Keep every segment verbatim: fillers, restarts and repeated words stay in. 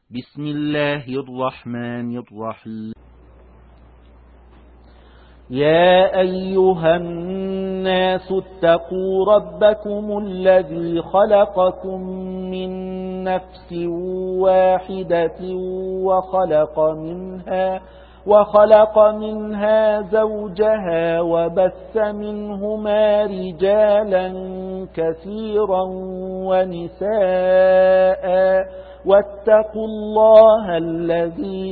بسم الله الرحمن الرحيم. يا أيها الناس اتقوا ربكم الذي خلقكم من نفس واحدة وخلق منها وخلق منها زوجها وبث منهما رجالا كثيرا ونساء واتقوا الله الذي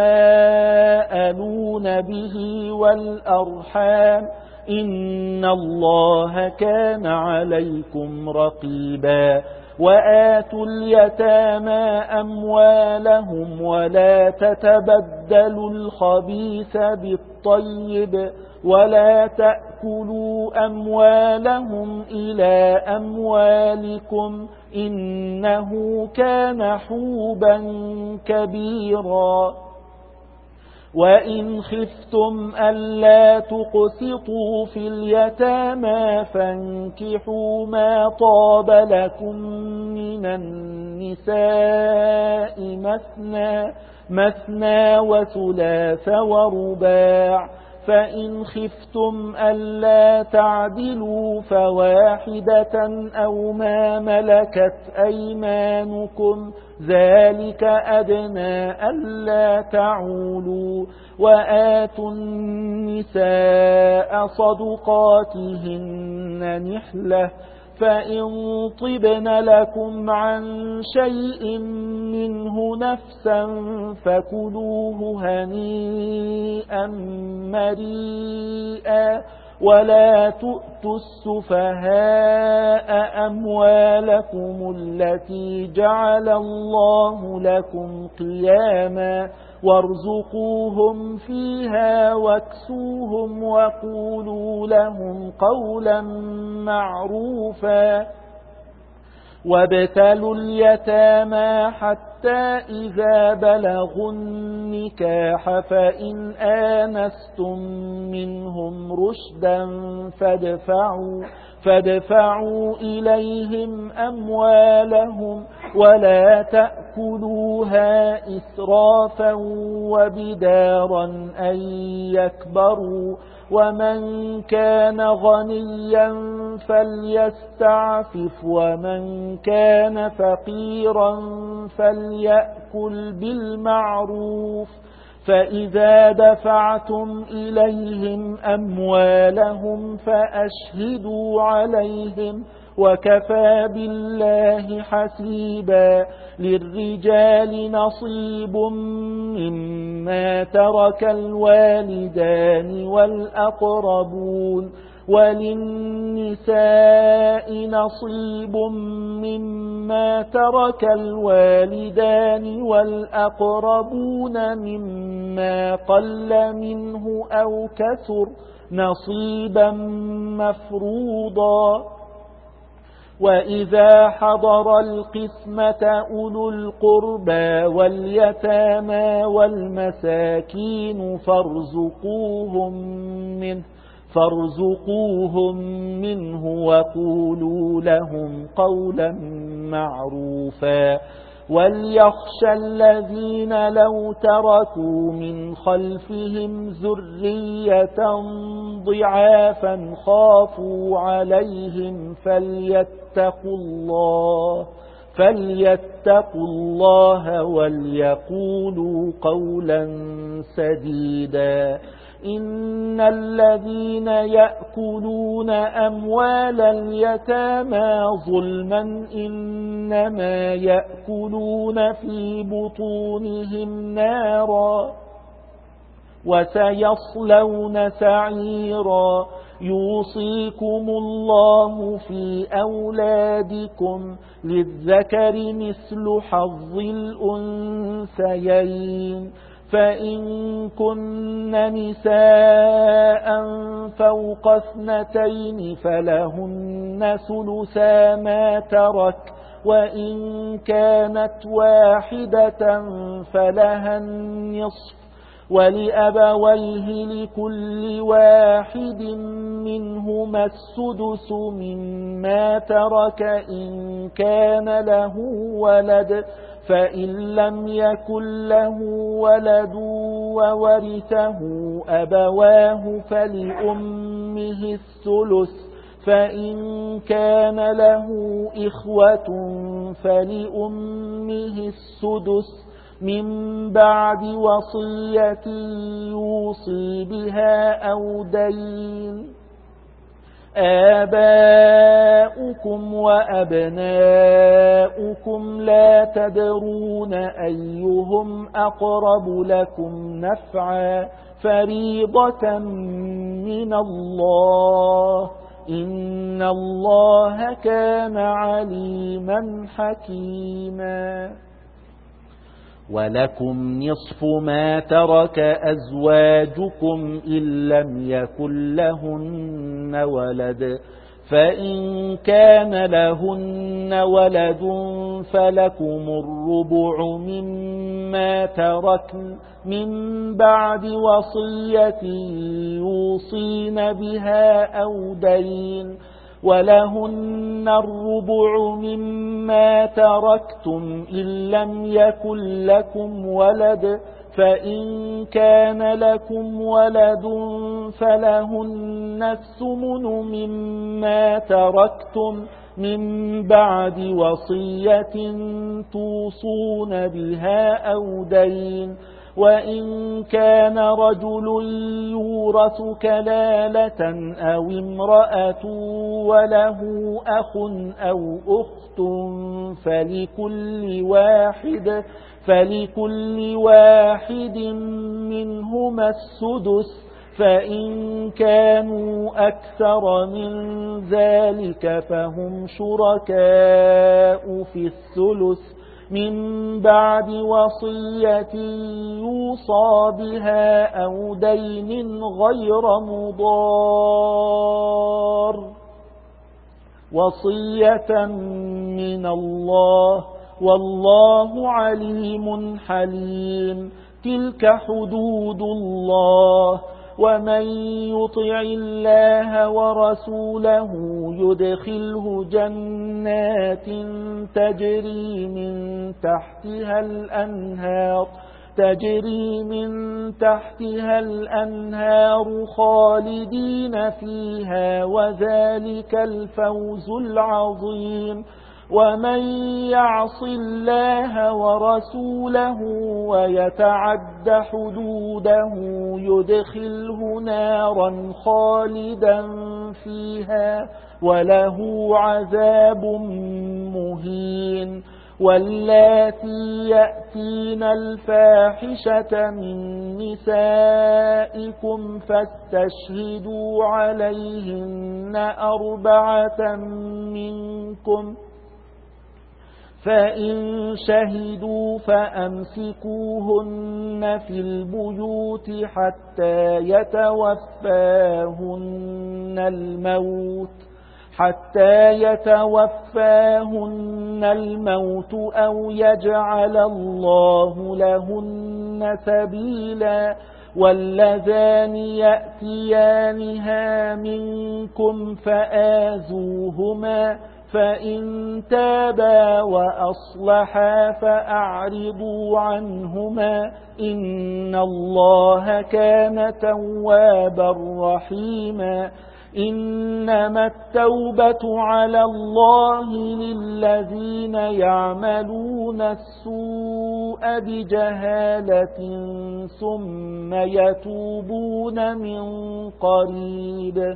تساءلون به والأرحام إن الله كان عليكم رقيبا. وآتوا اليتامى أموالهم ولا تتبدلوا الخبيث بالطيب ولا تأكلوا أموالهم إلى أموالكم إنه كان حوبا كبيرا. وإن خفتم ألا تقسطوا في اليتامى فانكحوا ما طاب لكم من النساء مثنى مثنى وثلاث ورباع، فإن خفتم ألا تعدلوا فواحدة أو ما ملكت أيمانكم ذلك أدنى ألا تعولوا. وآتوا النساء صدقاتهن نحلة، فإن طبن لكم عن شيء منه نفسا فكلوه هنيئا مريئا. ولا تؤتوا السفهاء أموالكم التي جعل الله لكم قياما وارزقوهم فيها واكسوهم وقولوا لهم قولا معروفا. وابتلوا اليتامى حتى إذا بلغوا النكاح فإن آنستم منهم رشدا فادفعوا, فادفعوا إليهم أموالهم ولا تأكلوها إسرافا وبدارا أن يكبروا. ومن كان غنيا فليستعفف ومن كان فقيرا فليأكل بالمعروف. فإذا دفعتم إليهم أموالهم فأشهدوا عليهم وكفى بالله حسيبا. للرجال نصيب مما ترك الوالدان والأقربون وللنساء نصيب مما ترك الوالدان والأقربون مما قل منه أو كثر نصيبا مفروضا. وإذا حضر القسمة أولو القربى واليتامى والمساكين فارزقوهم منه فارزقوهم منه وقولوا لهم قولا معروفا. وليخشى الذين لو تركوا من خلفهم ذرية ضعافا خافوا عليهم فليتقوا الله فليتقوا الله وليقولوا قولا سديدا. إن الذين يأكلون أموال اليتامى ظلما إنما يأكلون في بطونهم نارا وسيصلون سعيرا. يوصيكم الله في أولادكم للذكر مثل حظ الأنثيين. فإن كن نساء فوق اثنتين فلهن ثلثا ما ترك، وإن كانت واحدة فلها النصف، ولأبويه لكل واحد منهما السدس مما ترك إن كان له ولد، فإن لم يكن له ولد وورثه أبواه فلأمه الثلث، فإن كان له إخوة فلأمه السدس من بعد وصية يوصي بها أو دين. آباؤكم وأبناؤكم لا تدرون أيهم أقرب لكم نفعا فريضة من الله، إن الله كان عليما حكيما. ولكم نصف ما ترك أزواجكم إن لم يكن لهن ولد، فإن كان لهن ولد فلكم الربع مما تركن من بعد وصية يوصين بها أو دين، ولهن الربع مما تركتم إن لم يكن لكم ولد، فإن كان لكم ولد فلهن الثمن مما تركتم من بعد وصية توصون بها أو دين، وإن كان رجل يورث كلالة أو امرأة وله أخ أو أخت فلكل واحد فلكل واحد منهما السدس، فإن كانوا أكثر من ذلك فهم شركاء في الثلث من بعد وصية يوصى بها أو دين غير مضار، وصية من الله والله عليم حليم. تلك حدود الله، ومن يطع الله ورسوله يدخله جنات تجري من تحتها الأنهار تجري من تحتها الأنهار خالدين فيها، وذلك الفوز العظيم. ومن يعص الله ورسوله ويتعد حدوده يدخله نارا خالدا فيها وله عذاب مهين. واللاتي يأتين الفاحشة من نسائكم فاستشهدوا عليهن أربعة منكم، فإن شهدوا فأمسكوهن في البيوت حتى يتوفاهن الموت حتى يتوفاهن الموت أو يجعل الله لهن سبيلا. واللذان يأتيانها منكم فآذوهما، فإن تابا وأصلحا فأعرضوا عنهما، إن الله كان توابا رحيما. إنما التوبة على الله للذين يعملون السوء بجهالة ثم يتوبون من قريب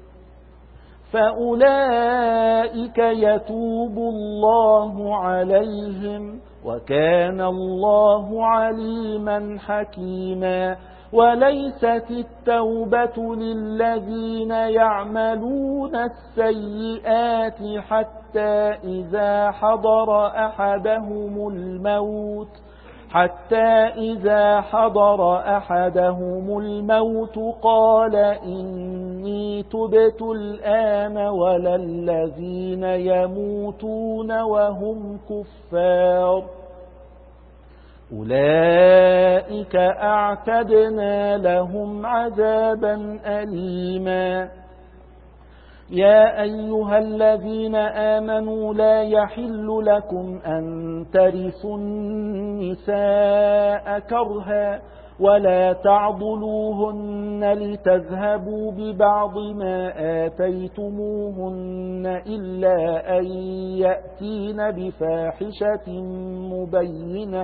فأولئك يتوب الله عليهم، وكان الله عليما حكيما. وليست التوبة للذين يعملون السيئات حتى إذا حضر أحدهم الموت حتى إذا حضر أحدهم الموت قال إني تبت الآن ولا الذين يموتون وهم كفار، أولئك أعتدنا لهم عذابا أليما. يا أيها الذين آمنوا لا يحل لكم أن ترثوا النساء كرها ولا تعضلوهن لتذهبوا ببعض ما آتيتموهن إلا أن يأتين بفاحشة مبينة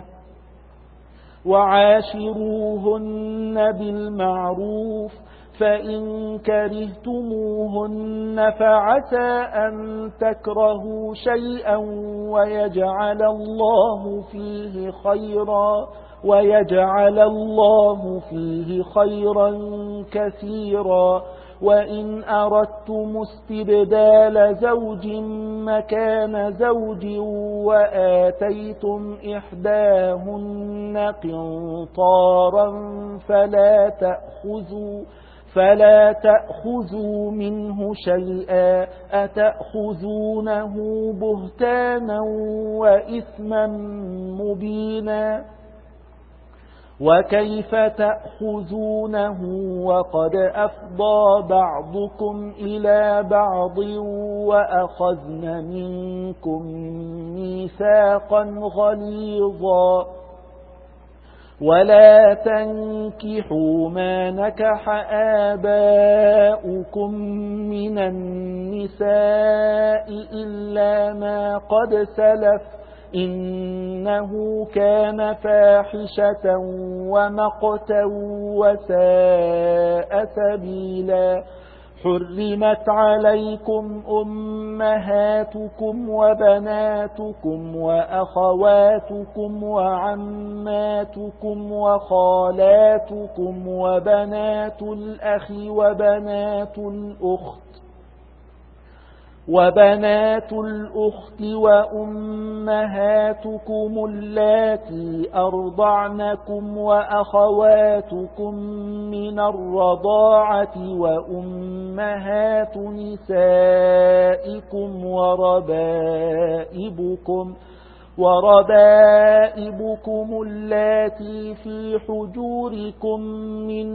وعاشروهن بالمعروف فإن كرهتموهن فعسى أن تكرهوا شيئا ويجعل الله فيه خيرا ويجعل الله فيه خيرا كثيرا وإن أردتم استبدال زوج مكان زوج وآتيتم إحداهن قنطارا فلا تأخذوا فلا تأخذوا منه شيئا أتأخذونه بهتانا وإثما مبينا وكيف تأخذونه وقد أفضى بعضكم إلى بعض وأخذن منكم ميثاقا غليظا ولا تنكحوا ما نكح آباؤكم من النساء إلا ما قد سلف إنه كان فاحشة ومقتا وساء سبيلا حرمت عليكم أمهاتكم وبناتكم وأخواتكم وعماتكم وخالاتكم وبنات الأخ وبنات الأخت وبنات الأخت وأمهاتكم اللاتي أرضعنكم وأخواتكم من الرضاعة وأمهات نسائكم وربائبكم وربائبكم اللاتي في حجوركم من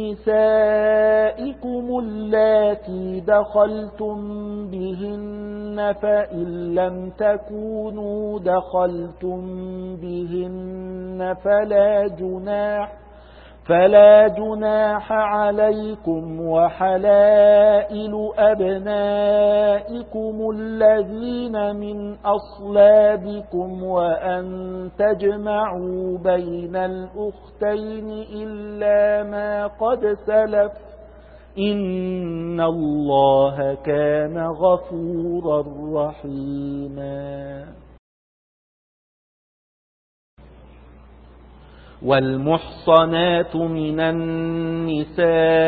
نسائكم اللاتي دخلتم بهن فإن لم تكونوا دخلتم بهن فلا جناح فلا جناح عليكم وحلائل أبنائكم الذين من أصلابكم وأن تجمعوا بين الأختين إلا ما قد سلف إن الله كان غفورا رحيما والمحصنات من النساء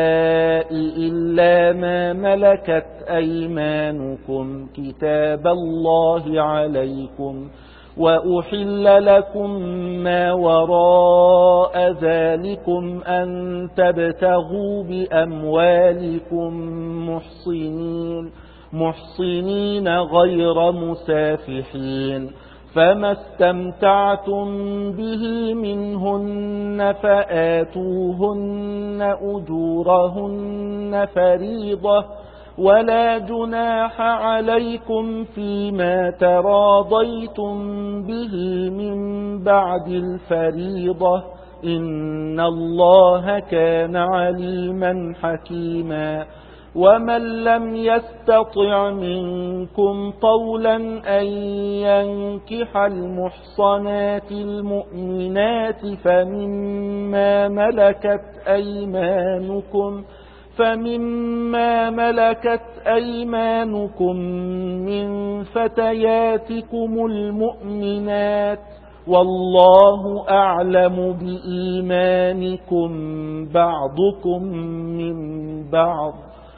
إلا ما ملكت أيمانكم كتاب الله عليكم وأحل لكم ما وراء ذلكم أن تبتغوا بأموالكم محصنين محصنين غير مسافحين فما استمتعتم به منهن فآتوهن أجورهن فريضة ولا جناح عليكم فيما تراضيتم به من بعد الفريضة إن الله كان عليما حكيما ومن لم يستطع منكم طولا أن ينكح المحصنات المؤمنات فمما ملكت أيمانكم فمما ملكت أيمانكم من فتياتكم المؤمنات والله أعلم بإيمانكم بعضكم من بعض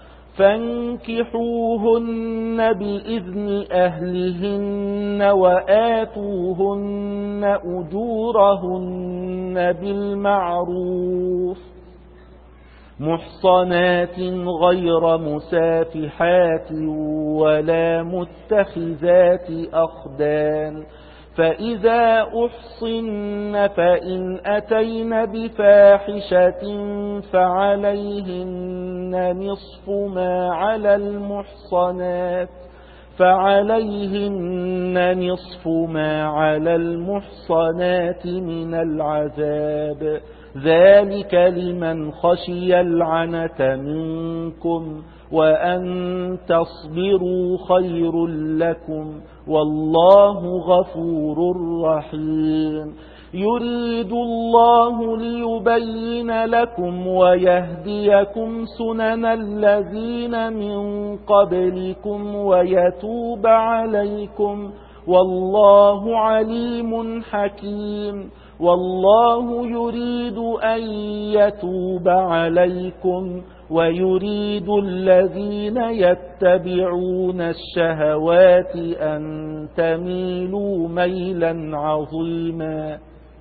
فانكحوهن بإذن أهلهن وآتوهن أجورهن بالمعروف محصنات غير مسافحات ولا متخذات أخدان فإذا أحصن فإن أتين بفاحشة فعليهن نصف ما على المحصنات فعليهن نصف ما على المحصنات من العذاب ذلك لمن خشي العنة منكم وأن تصبروا خير لكم والله غفور رحيم يريد الله ليبين لكم ويهديكم سنن الذين من قبلكم ويتوب عليكم والله عليم حكيم والله يريد أن يتوب عليكم ويريد الذين يتبعون الشهوات أن تميلوا ميلا عظيما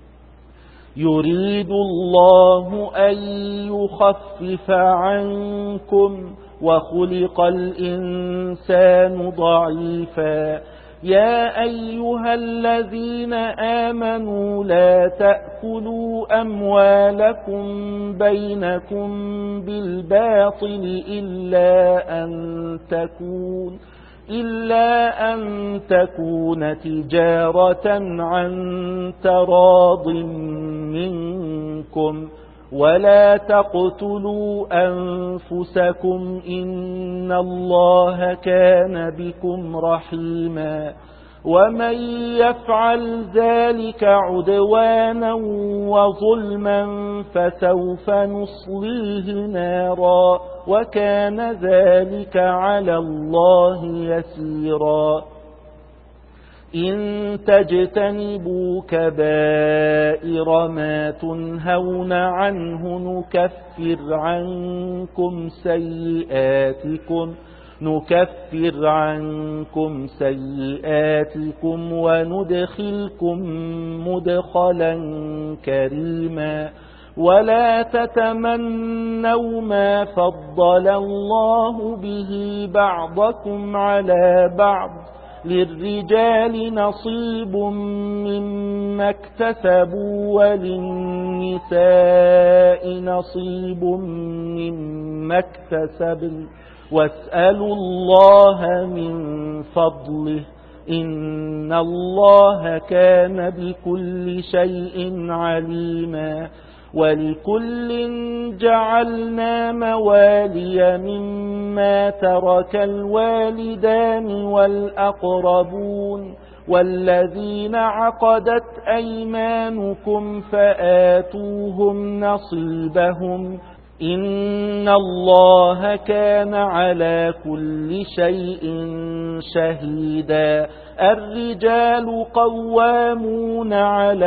يريد الله أن يخفف عنكم وخلق الإنسان ضعيفا يا أيها الذين آمنوا لا تأكلوا أموالكم بينكم بالباطل إلا أن تكون إلا أن تكون تجارة عن تراض منكم ولا تقتلوا أنفسكم إن الله كان بكم رحيما ومن يفعل ذلك عدوانا وظلما فسوف نصليه نارا وكان ذلك على الله يسيرا إن تجتنبوا كبائر ما تنهون عنه نكفر عنكم سيئاتكم نكفر عنكم سيئاتكم وندخلكم مدخلا كريما ولا تتمنوا ما فضل الله به بعضكم على بعض للرجال نصيب مما اكتسبوا وللنساء نصيب مما اكتسبن واسألوا الله من فضله إن الله كان بكل شيء عليما ولكل جعلنا موالي مما ترك الوالدان والأقربون والذين عقدت أيمانكم فآتوهم نصيبهم إن الله كان على كل شيء شهيدا الرجال قوامون على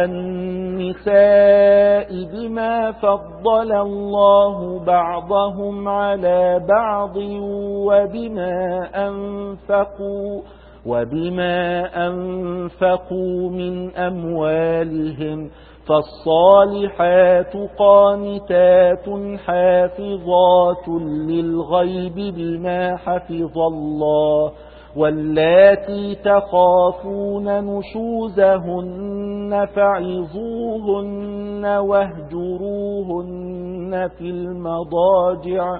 النساء بما فضل الله بعضهم على بعض وبما أنفقوا وبما أنفقوا من أموالهم فالصالحات قانتات حافظات للغيب بما حفظ الله واللاتي تخافون نشوزهن فعظوهن واهجروهن في المضاجع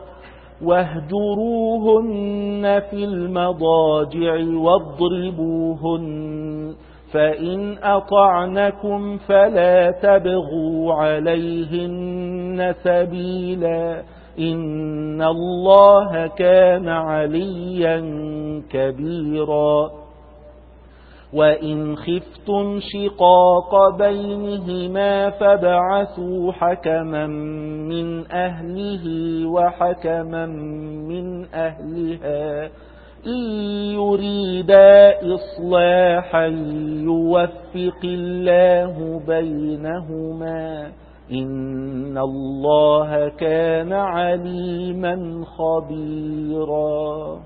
واهجروهن في المضاجع واضربوهن فإن أطعنكم فلا تبغوا عليهن سبيلا إن الله كان عليا كبيرا وإن خفتم شقاق بينهما فابعثوا حكما من أهله وحكما من أهلها إن يريدا إصلاحا يوفق الله بينهما إن الله كان عليما خبيرا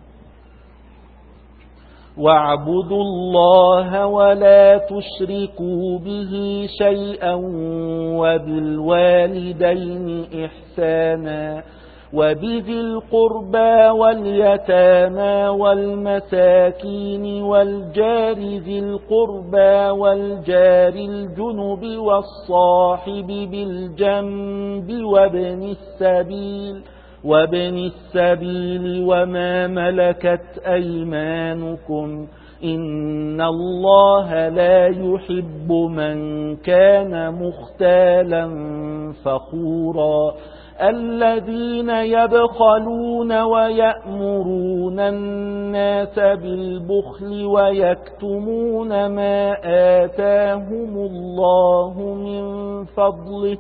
واعبدوا الله ولا تشركوا به شيئا وبالوالدين إحسانا وبذي القربى واليتامى والمساكين والجار ذي القربى والجار الجنب والصاحب بالجنب وابن السبيل وابن السبيل وما ملكت أيمانكم إن الله لا يحب من كان مختالا فخورا الذين يبخلون ويأمرون الناس بالبخل ويكتمون ما آتاهم الله من فضله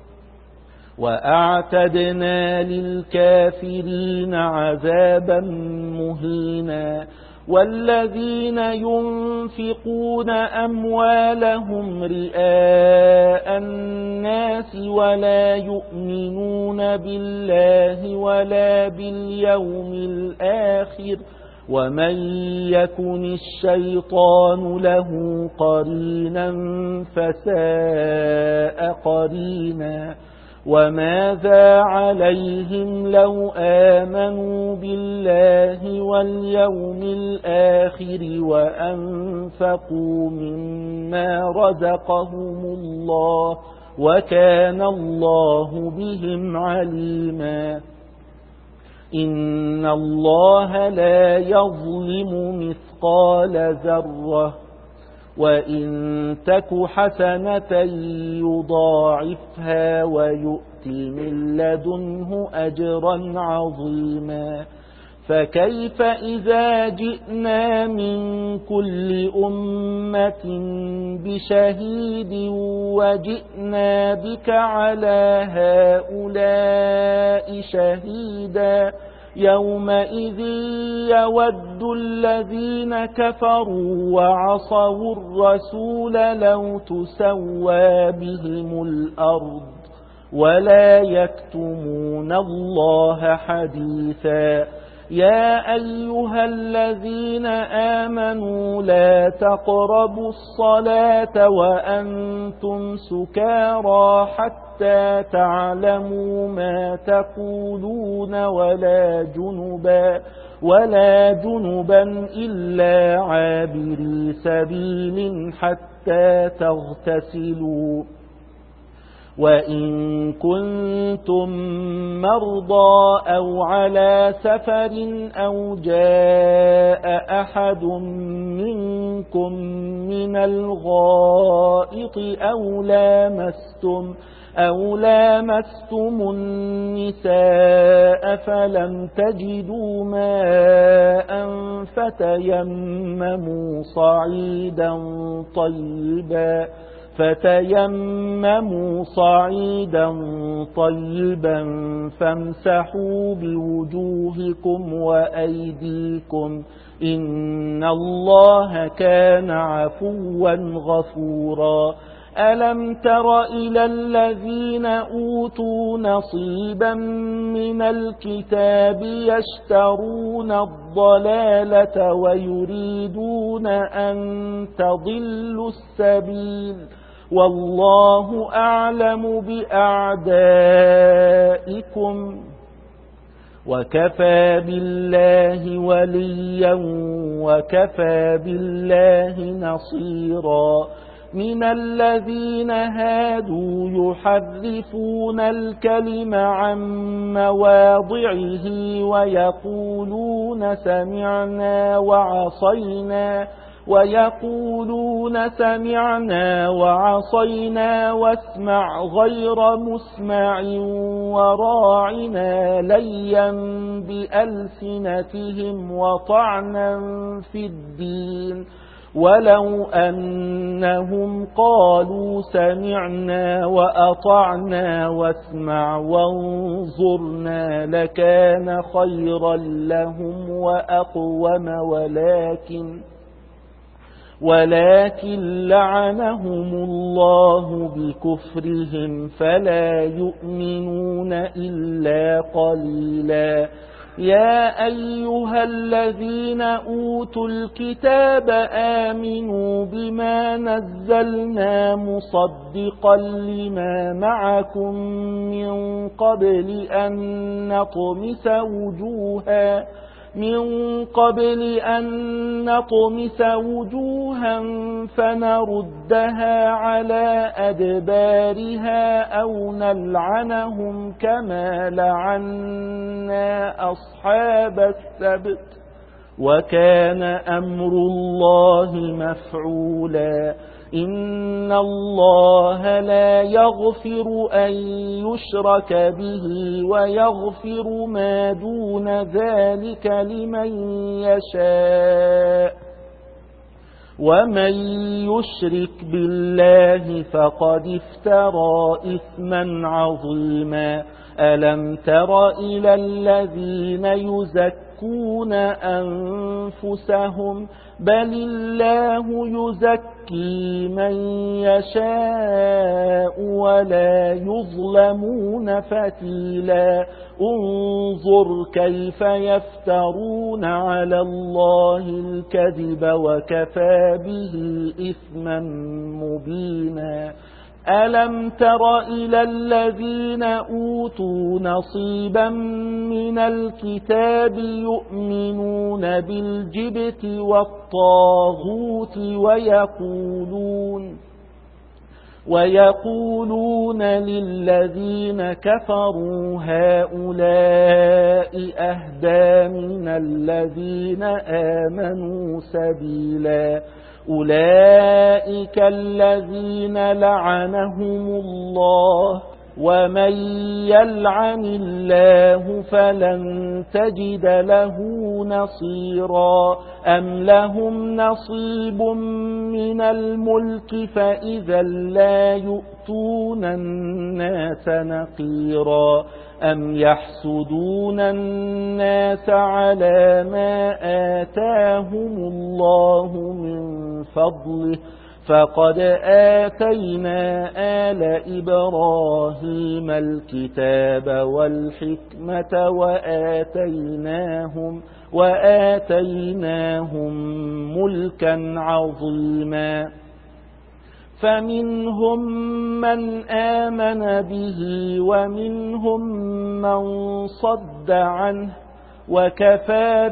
وأعتدنا للكافرين عذابا مهينا والذين ينفقون أموالهم رئاء الناس ولا يؤمنون بالله ولا باليوم الآخر ومن يكن الشيطان له قرينا فساء قرينا وماذا عليهم لو آمنوا بالله واليوم الآخر وأنفقوا مما رزقهم الله وكان الله بهم عليما إن الله لا يظلم مثقال ذرة وإن تك حسنة يضاعفها ويؤت من لدنه أجرا عظيما فكيف إذا جئنا من كل أمة بشهيد وجئنا بك على هؤلاء شهيدا يومئذ يود الذين كفروا وعصوا الرسول لو تسوى بهم الأرض ولا يكتمون الله حديثا يا أيها الذين آمنوا لا تقربوا الصلاة وأنتم سكارى حتى تعلموا ما تقولون ولا جنبا ولا جنبا إلا عابري سبيل حتى تغتسلوا وإن كنتم مرضى أو على سفر أو جاء أحد منكم من الغائط أو لامستم أو لامستم النساء فلم تجدوا ماء فتيمموا صعيدا طيبا فتيمموا صعيدا طيبا فامسحوا بوجوهكم وأيديكم إن الله كان عفوا غفورا ألم تر إلى الذين أوتوا نصيبا من الكتاب يشترون الضلالة ويريدون أن تضلوا السبيل والله أعلم بأعدائكم وكفى بالله وليا وكفى بالله نصيرا من الذين هادوا يحرفون الكلم عن مواضعه ويقولون سمعنا وعصينا ويقولون سمعنا وعصينا واسمع غير مسمع وراعنا ليا بألسنتهم وطعنا في الدين ولو أنهم قالوا سمعنا وأطعنا واسمع وانظرنا لكان خيرا لهم وأقوم ولكن ولكن لعنهم الله بكفرهم فلا يؤمنون إلا قليلا يا أيها الذين أوتوا الكتاب آمنوا بما نزلنا مصدقا لما معكم من قبل أن نطمس وجوها من قبل أن نطمس وجوها فنردها على أدبارها أو نلعنهم كما لعنا أصحاب السبت وكان أمر الله مفعولا إن الله لا يغفر أن يشرك به ويغفر ما دون ذلك لمن يشاء ومن يشرك بالله فقد افترى إثما عظيما ألم تر إلى الذين يزكون أنفسهم بل الله يزكي من يشاء ولا يظلمون فتيلا انظر كيف يفترون على الله الكذب وكفى به إثما مبينا ألم تر إلى الذين أوتوا نصيبا من الكتاب يؤمنون بالجبت والطاغوت ويقولون ويقولون للذين كفروا هؤلاء أهدى من الذين آمنوا سبيلا أولئك الذين لعنهم الله ومن يلعن الله فلن تجد له نصيرا أم لهم نصيب من الملك فإذا لا يؤتون الناس نقيرا أم يحسدون الناس على ما آتاهم الله من فضله فقد آتينا آل إبراهيم الكتاب والحكمة وآتيناهم وآتيناهم ملكا عظيما فمنهم من آمن به ومنهم من صد عنه وكفى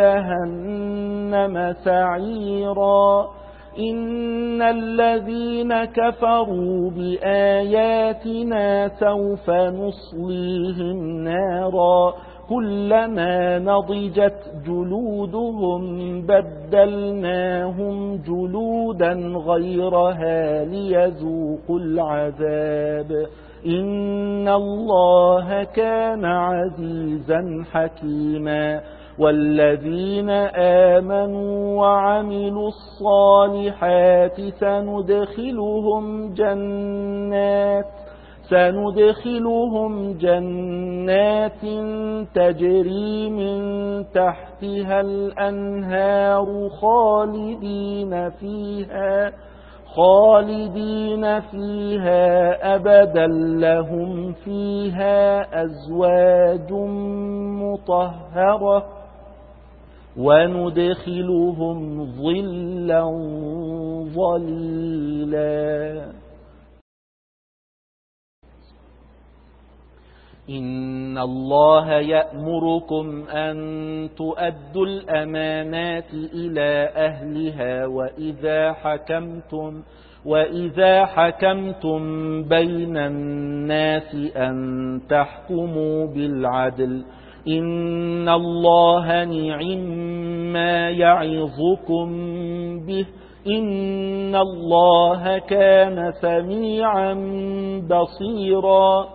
بجهنم سعيرا إن الذين كفروا بآياتنا سوف نصليهم نارا كلما نضجت جلودهم بدلناهم جلودا غيرها ليذوقوا العذاب إن الله كان عزيزا حكيما والذين آمنوا وعملوا الصالحات سندخلهم جنات سندخلهم جنات تجري من تحتها الأنهار خالدين فيها خالدين فيها أبدا لهم فيها أزواج مطهرة وندخلهم ظلا ظليلا إن الله يأمركم أن تؤدوا الأمانات إلى أهلها وإذا حكمتم وإذا حكمتم بين الناس أن تحكموا بالعدل إن الله نعما يعظكم به إن الله كان سميعا بصيرا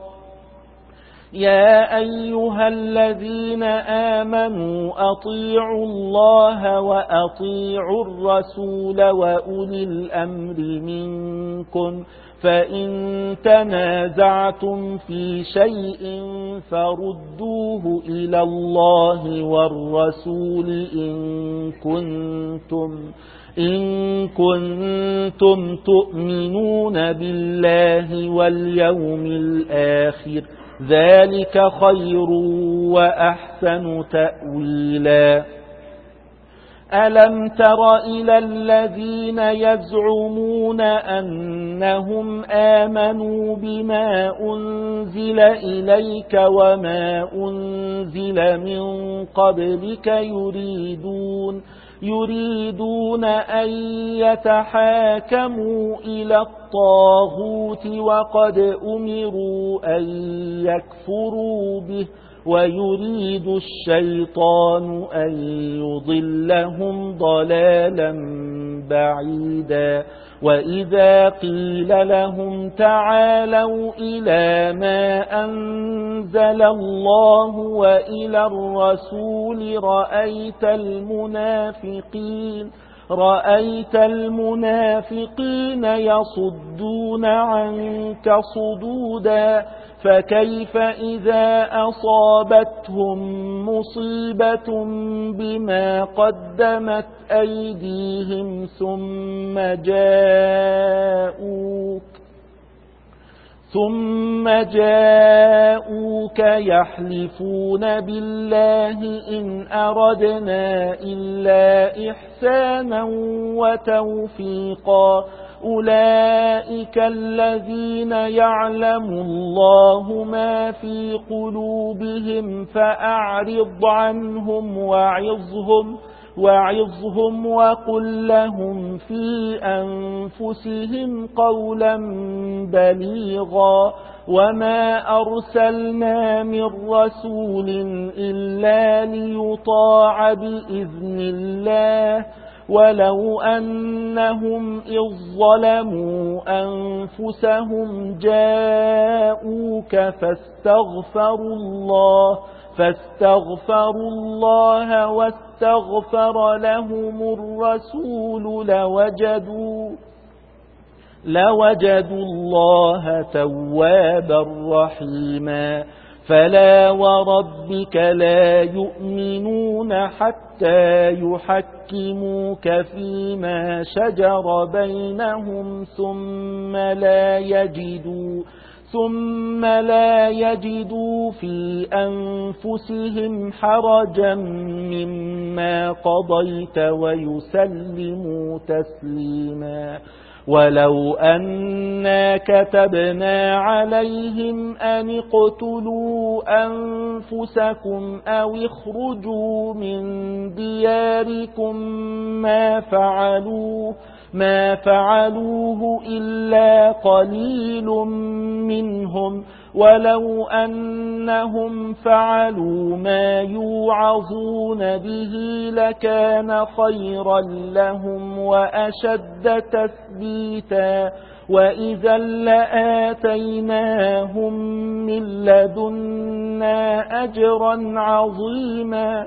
يا أيها الذين آمنوا أطيعوا الله وأطيعوا الرسول وأولي الأمر منكم فإن تنازعتم في شيء فردوه إلى الله والرسول إن كنتم إن كنتم تؤمنون بالله واليوم الآخر ذلك خير وأحسن تأويلا. ألم تر إلى الذين يزعمون أنهم آمنوا بما أنزل إليك وما أنزل من قبلك يريدون يريدون أن يتحاكموا إلى الطاغوت وقد أمروا أن يكفروا به ويريد الشيطان أن يضلهم ضلالا بعيدا. وإذا قيل لهم تعالوا إلى ما أنزل الله وإلى الرسول رأيت المنافقين رأيت المنافقين يصدون عنك صدودا. فكيف إذا أصابتهم مصيبة بما قدمت أيديهم ثم جاءوك ثم جاءوك يحلفون بالله إن أردنا إلا إحسانا وتوفيقا. أولئك الذين يعلم الله ما في قلوبهم فأعرض عنهم وعظهم وعظهم وقل لهم في أنفسهم قولا بليغا. وما أرسلنا من رسول إلا ليطاع بإذن الله ولو أنهم إذ ظلموا أنفسهم جاءوك فاستغفروا الله فاستغفروا الله واستغفر لهم الرسول لوجدوا لوجدوا الله توابا رحيما. فلا وربك لا يؤمنون حتى يحكموك فيما شجر بينهم ثم لا يجدوا ثم لا يجدوا في أنفسهم حرجا مما قضيت ويسلموا تسليما. ولو أنا كتبنا عليهم أن اقتلوا أنفسكم أو اخرجوا من دياركم ما فعلوه ما فعلوه إلا قليل منهم ولو أنهم فعلوا ما يوعظون به لكان خيرا لهم وأشد تثبيتا. وإذا لآتيناهم من لدنا أجرا عظيما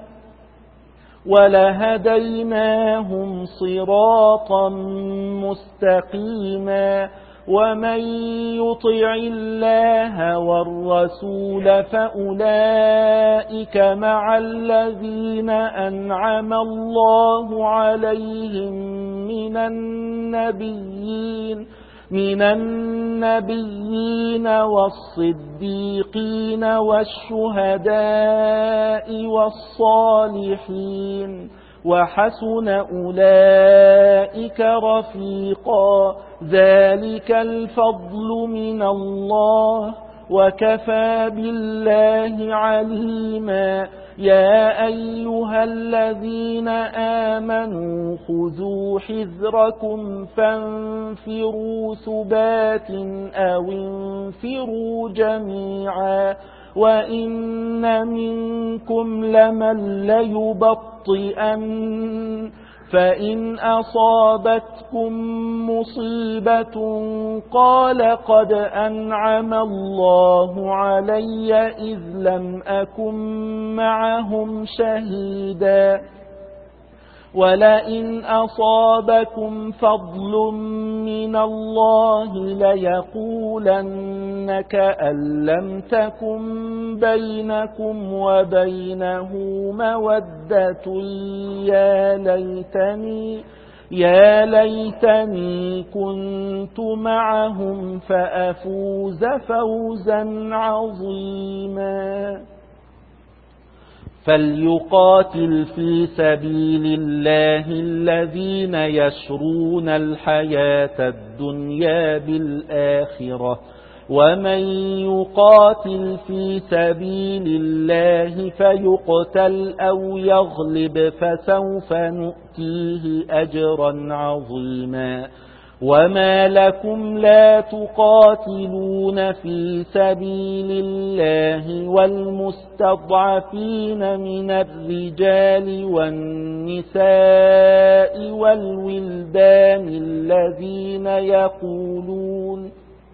ولهديناهم صراطا مستقيما. ومن يطع الله والرسول فأولئك مع الذين أنعم الله عليهم من النبيين من النبيين والصديقين والشهداء والصالحين وحسن أولئك رفيقا. ذلك الفضل من الله وكفى بالله عليما. يا أيها الذين آمنوا خذوا حذركم فانفروا ثبات أو انفروا جميعا. وإن منكم لمن ليبطئن فإن أصابتكم مصيبة قال قد أنعم الله علي إذ لم أكن معهم شهيدا. ولئن أصابكم فضل من الله ليقولن كأن لم تكن بينكم وبينه مودة يا ليتني يا ليتني كنت معهم فأفوز فوزا عظيما فليقاتل في سبيل الله الذين يشرون الحياة الدنيا بالآخرة ومن يقاتل في سبيل الله فيقتل أو يغلب فسوف نؤتيه أجرا عظيما وما لكم لا تقاتلون في سبيل الله والمستضعفين من الرجال والنساء والولدان الذين يقولون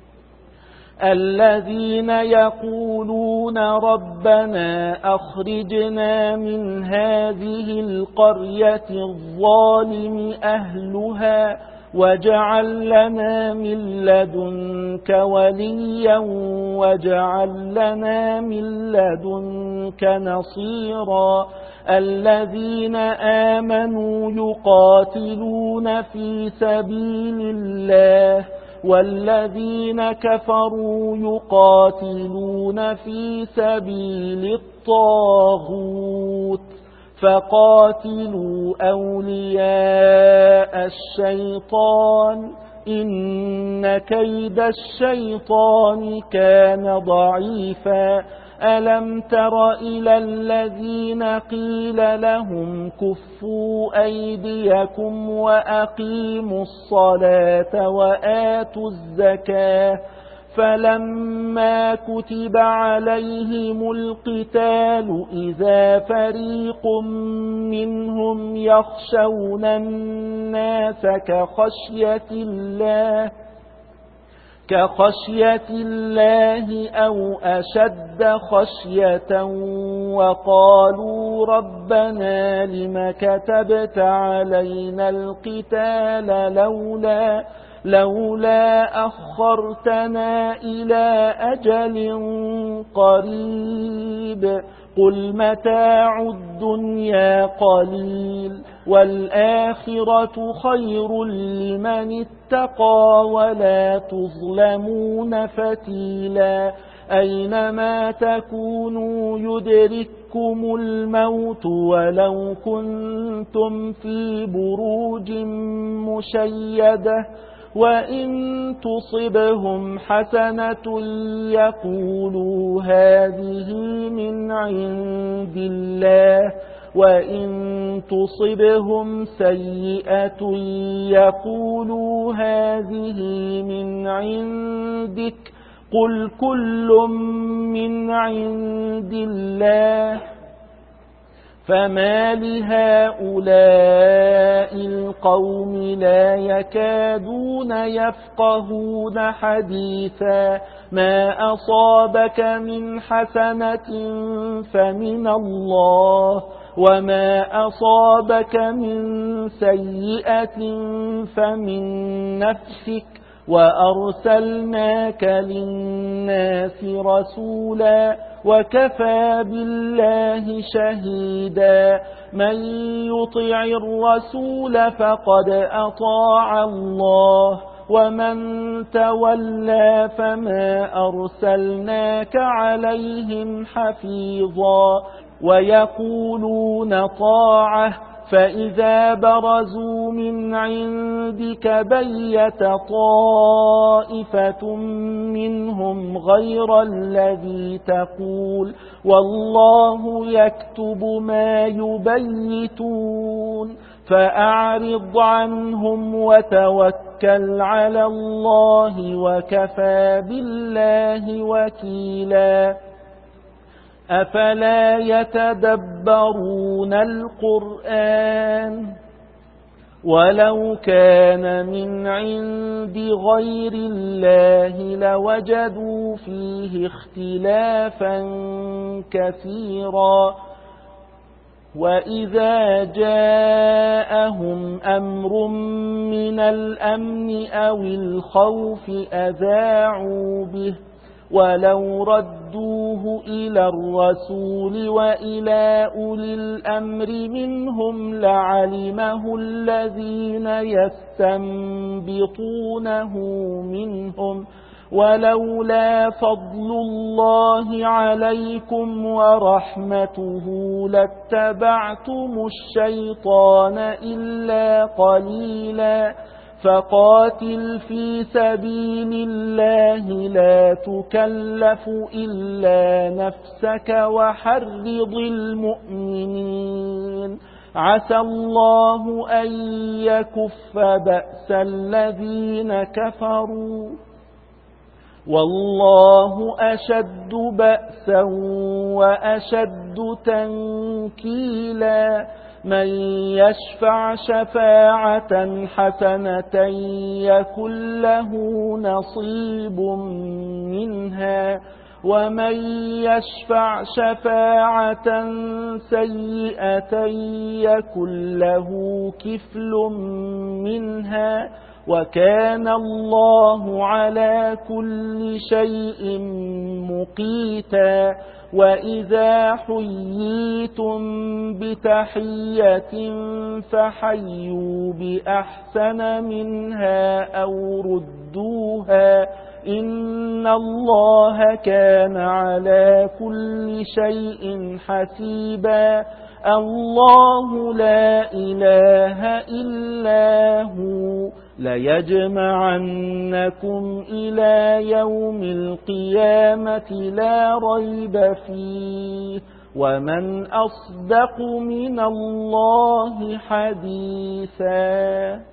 الذين يقولون ربنا أخرجنا من هذه القرية الظالم أهلها واجعل لنا من لدنك وليا واجعل لنا من لدنك نصيرا الذين آمنوا يقاتلون في سبيل الله والذين كفروا يقاتلون في سبيل الطاغوت فقاتلوا أولياء الشيطان إن كيد الشيطان كان ضعيفا ألم تر إلى الذين قيل لهم كفوا أيديكم وأقيموا الصلاة وآتوا الزكاة فلما كتب عليهم القتال إذا فريق منهم يخشون الناس كخشية الله كخشية الله أو أشد خشية وقالوا ربنا لم كتبت علينا القتال لولا لولا أخرتنا إلى أجل قريب قل متاع الدنيا قليل والآخرة خير لمن اتقى ولا تظلمون فتيلا أينما تكونوا يدرككم الموت ولو كنتم في بروج مشيدة وإن تصبهم حسنة يقولوا هذه من عند الله وإن تصبهم سيئة يقولوا هذه من عندك قل كل من عند الله فما لهؤلاء القوم لا يكادون يفقهون حديثا ما أصابك من حسنة فمن الله وما أصابك من سيئة فمن نفسك وأرسلناك للناس رسولا وكفى بالله شهيدا من يطع الرسول فقد أطاع الله ومن تولى فما أرسلناك عليهم حفيظا ويقولون طاعة فإذا برزوا من عندك بيت طائفة منهم غير الذي تقول والله يكتب ما يبيتون فأعرض عنهم وتوكل على الله وكفى بالله وكيلا أفلا يتدبرون القرآن ولو كان من عند غير الله لوجدوا فيه اختلافا كثيرا وإذا جاءهم أمر من الأمن أو الخوف أذاعوا به ولو ردوه إلى الرسول وإلى أولي الأمر منهم لعلمه الذين يستنبطونه منهم ولولا فضل الله عليكم ورحمته لاتبعتم الشيطان إلا قليلا فقاتل في سبيل الله لا تكلف إلا نفسك وحرض المؤمنين عسى الله أن يكف بأس الذين كفروا والله أشد بأسا وأشد تنكيلا من يشفع شفاعة حسنة يكن له نصيب منها ومن يشفع شفاعة سيئة يكن له كفل منها وكان الله على كل شيء مقيتا وإذا حييتم بتحية فحيوا بأحسن منها أو ردوها إن الله كان على كل شيء حسيبا الله لا إله إلا هو ليجمعنكم إلى يوم القيامة لا ريب فيه ومن أصدق من الله حديثا.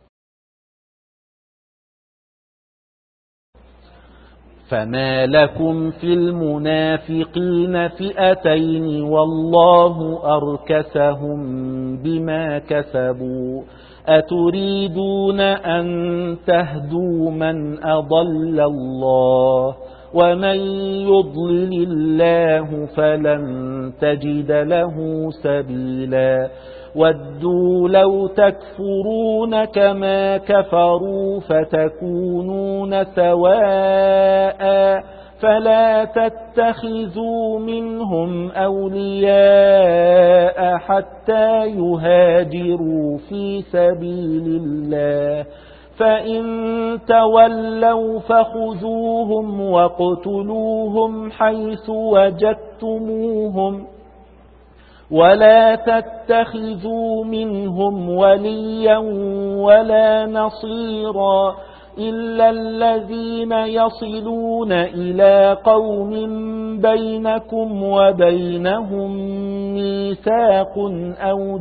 فما لكم في المنافقين فئتين والله أركسهم بما كسبوا أتريدون أن تهدوا من أضل الله ومن يضلل الله فلن تجد له سبيلا ودوا لو تكفرون كما كفروا فتكونون سواء فلا تتخذوا منهم أولياء حتى يهاجروا في سبيل الله فإن تولوا فخذوهم واقتلوهم حيث وجدتموهم ولا تتخذوا منهم وليا ولا نصيرا إلا الذين يصلون إلى قوم بينكم وبينهم ميثاق أو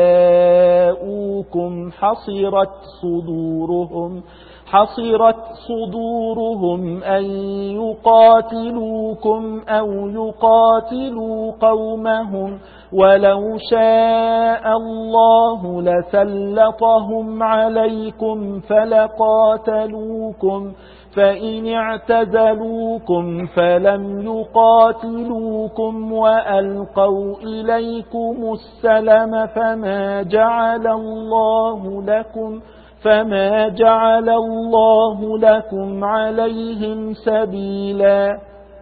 جاءوكم حصرت صدورهم حصرت صدورهم أن يقاتلوكم أو يقاتلوا قومهم ولو شاء الله لسلطهم عليكم فلقاتلوكم فإن اعتزلوكم فلم يقاتلوكم وألقوا إليكم السلم فما جعل الله لكم فما جعل الله لكم عليهم سبيلا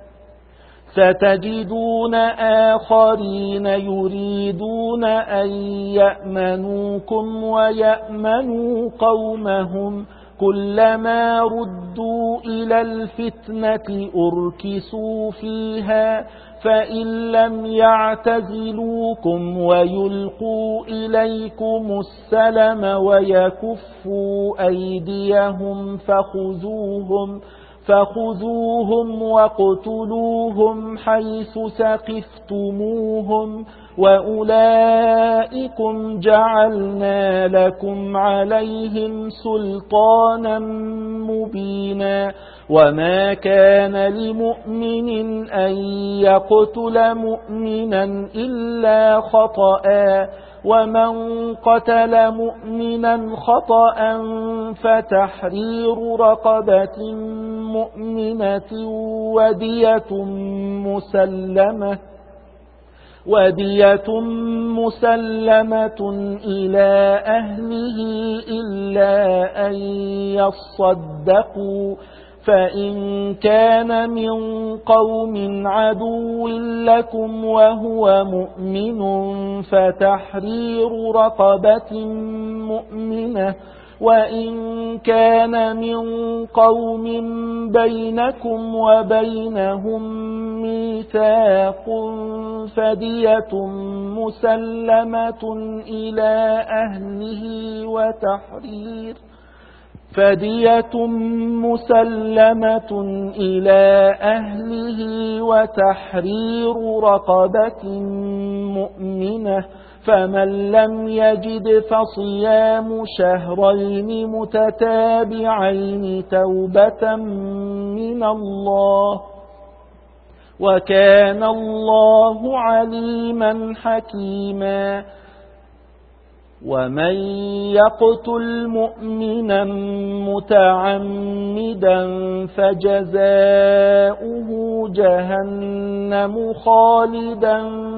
ستجدون آخرين يريدون أن يأمنوكم ويأمنوا قومهم كلما ردوا إلى الفتنة أركسوا فيها فإن لم يعتزلوكم ويلقوا إليكم السلم ويكفوا أيديهم فخذوهم فخذوهم واقتلوهم حيث ثقفتموهم وأولئكم جعلنا لكم عليهم سلطانا مبينا وما كان لمؤمن أن يقتل مؤمنا إلا خطأ ومن قتل مؤمنا خطأ فتحرير رقبة مؤمنة ودية مسلمة ودية مسلمة إلى أهله إلا أن يصدقوا فإن كان من قوم عدو لكم وهو مؤمن فتحرير رقبة مؤمنة، وإن كان من قوم بينكم وبينهم ميثاق فدية مسلمة إلى أهله وتحرير فدية مسلمة إلى أهله وتحرير رقبة مؤمنة، فمن لم يجد فصيام شهرين متتابعين توبة من الله، وكان الله عليما حكيما. ومن يقتل مؤمنا متعمدا فجزاؤه جهنم خالدا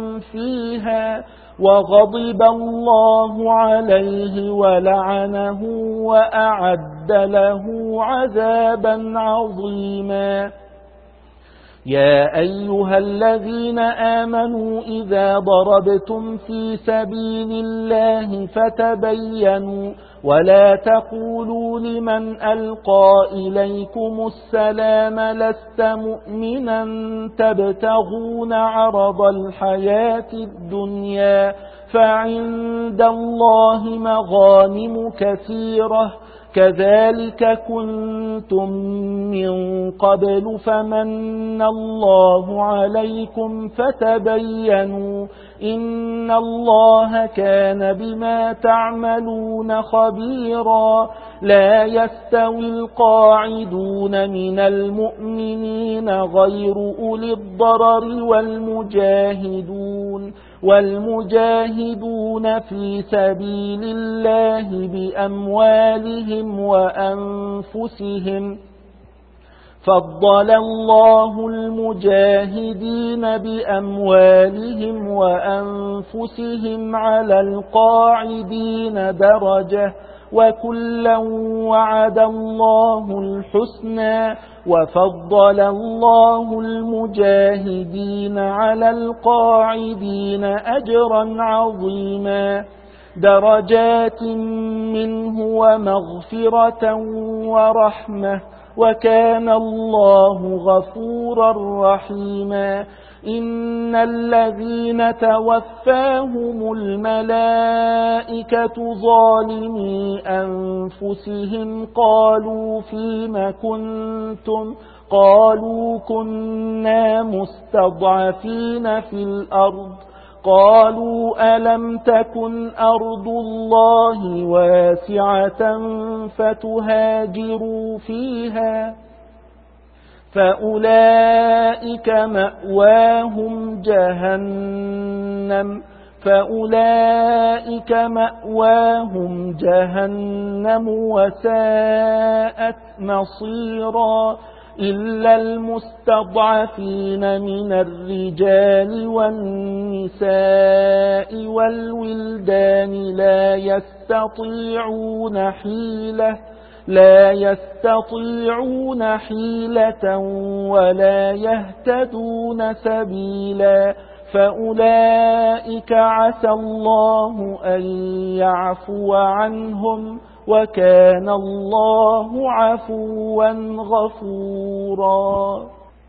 فيها وغضب الله عليه ولعنه وأعد له عذابا عظيما. يا أيها الذين آمنوا إذا ضربتم في سبيل الله فتبينوا ولا تقولوا لمن ألقى إليكم السلام لست مؤمنا تبتغون عرض الحياة الدنيا فعند الله مغانم كثيرة كذلك كنتم من قبل فمن الله عليكم فتبينوا إن الله كان بما تعملون خبيرا. لا يستوي القاعدون من المؤمنين غير أولي الضرر والمجاهدون والمجاهدون في سبيل الله بأموالهم وأنفسهم. فضل الله المجاهدين بأموالهم وأنفسهم على القاعدين درجة وكلا وعد الله الحسنى وفضل الله المجاهدين على القاعدين أجرا عظيما درجات منه ومغفرة ورحمة وكان الله غفورا رحيما. إن الذين توفاهم الملائكة ظالمي أنفسهم قالوا فيم كنتم قالوا كنا مستضعفين في الأرض قالوا ألم تكن أرض الله واسعة فتهاجروا فيها فأولئك مأواهم جهنم فأولئك مأواهم جهنم وساءت مصيرا. إلا المستضعفين من الرجال والنساء والولدان لا يستطيعون حيلة لا يستطيعون حيلة ولا يهتدون سبيلا فأولئك عسى الله أن يعفو عنهم وكان الله عفوا غفورا.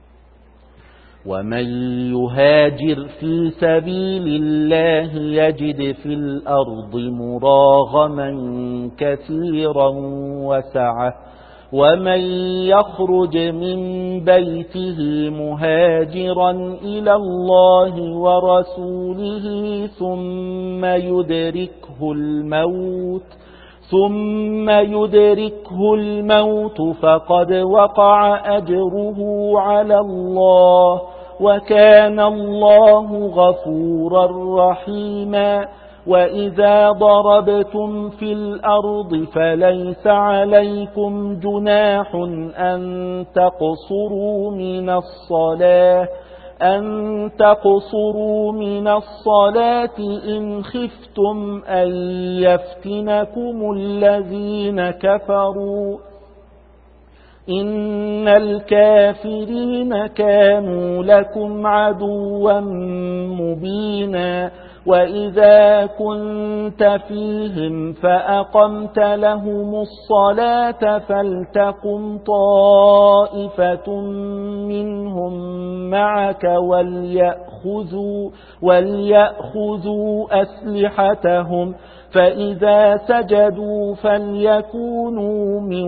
ومن يهاجر في سبيل الله يجد في الأرض مراغما كثيرا وسعة ومن يخرج من بيته مهاجرا إلى الله ورسوله ثم يدركه الموت ثم يدركه الموت فقد وقع أجره على الله وكان الله غفورا رحيما. وإذا ضربتم في الأرض فليس عليكم جناح أن تقصروا من الصلاة أن تقصروا من الصلاة إن خفتم أن يفتنكم الذين كفروا إن الكافرين كانوا لكم عدوا مبينا وإذا كنت فيهم فأقمت لهم الصلاة فلتقم طائفة منهم معك وليأخذوا, وليأخذوا أسلحتهم فإذا سجدوا فليكونوا من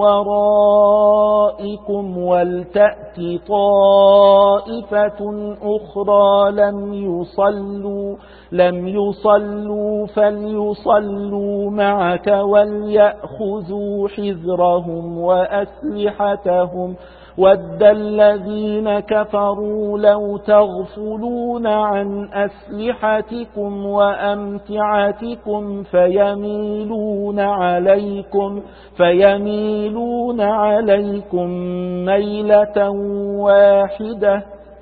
ورائكم ولتأت طائفة أخرى لم يصلوا لم يصلوا فليصلوا معك وليأخذوا حذرهم وأسلحتهم ود الذين كفروا لو تغفلون عن أسلحتكم وأمتعتكم فيميلون عليكم فيميلون عليكم ميلة واحدة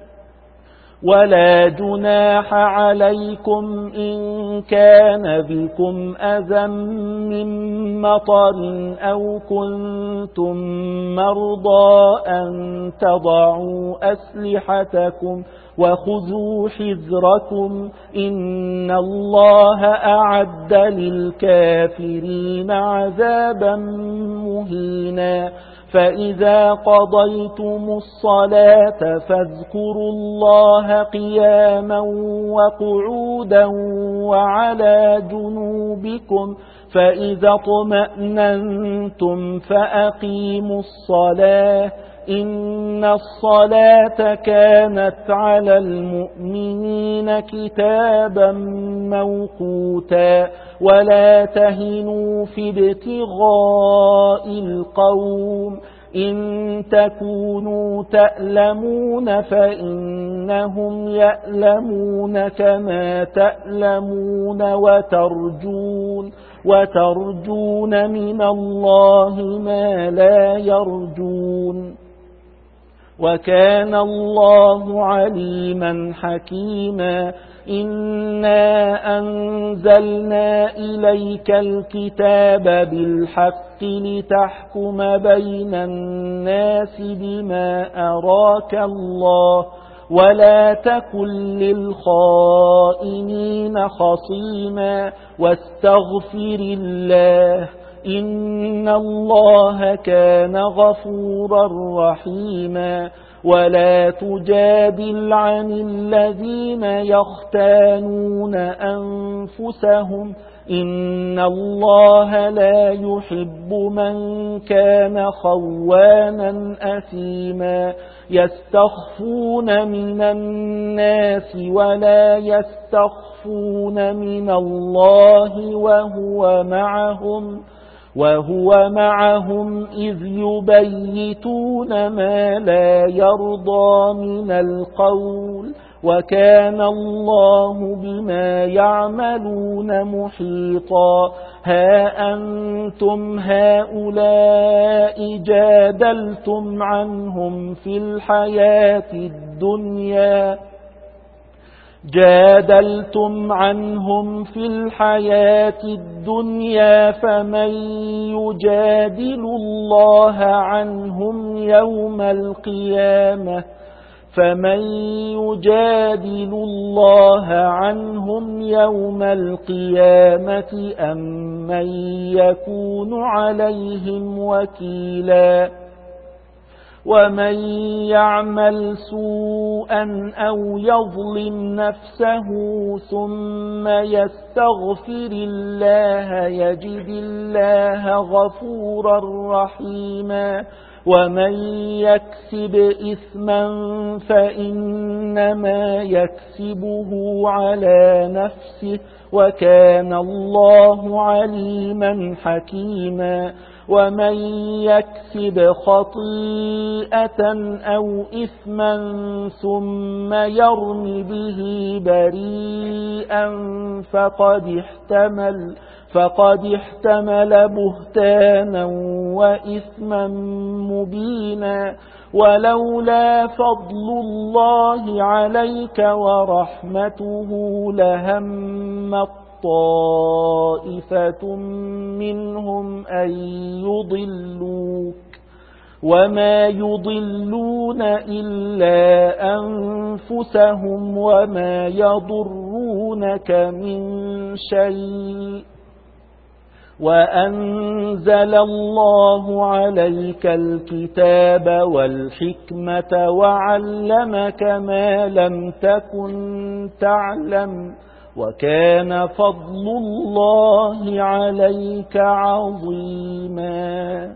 ولا جناح عليكم إن كان بكم أذى من مطر أو كنتم مرضى أن تضعوا أسلحتكم وخذوا حذركم إن الله أعد للكافرين عذابا مهينا فإذا قضيتم الصلاة فاذكروا الله قياما وقعودا وعلى جنوبكم فإذا اطمأننتم فأقيموا الصلاة إن الصلاة كانت على المؤمنين كتابا موقوتا ولا تهنوا في ابتغاء القوم إن تكونوا تألمون فإنهم يألمون كما تألمون وترجون وترجون من الله ما لا يرجون وكان الله عليما حكيما إنا أنزلنا إليك الكتاب بالحق لتحكم بين الناس بما أراك الله ولا تكن للخائنين خصيما واستغفر الله إن الله كان غفورا رحيما ولا تجادل عن الذين يختانون أنفسهم إن الله لا يحب من كان خوانا أثيما يستخفون من الناس ولا يستخفون من الله وهو معهم وهو معهم إذ يبيتون ما لا يرضى من القول وكان الله بما يعملون محيطا ها أنتم هؤلاء جادلتم عنهم في الحياة الدنيا جادلتم عنهم في الحياة الدنيا فمن يجادل الله عنهم يوم القيامة فمن يجادل الله عنهم يوم القيامة أم من يكون عليهم وكيلا ومن يعمل سوءا أو يظلم نفسه ثم يستغفر الله يجد الله غفورا رحيما ومن يكسب إثما فإنما يكسبه على نفسه وكان الله عليما حكيما ومن يكسب خطيئة أو إثما ثم يرم به بريئا فقد احتمل فقد احتمل بهتانا وإثما مبينا ولولا فضل الله عليك ورحمته لهم طائفة منهم أن يضلوك وما يضلون إلا أنفسهم وما يضرونك من شيء وأنزل الله عليك الكتاب والحكمة وعلمك ما لم تكن تعلم وكان فضل الله عليك عظيما.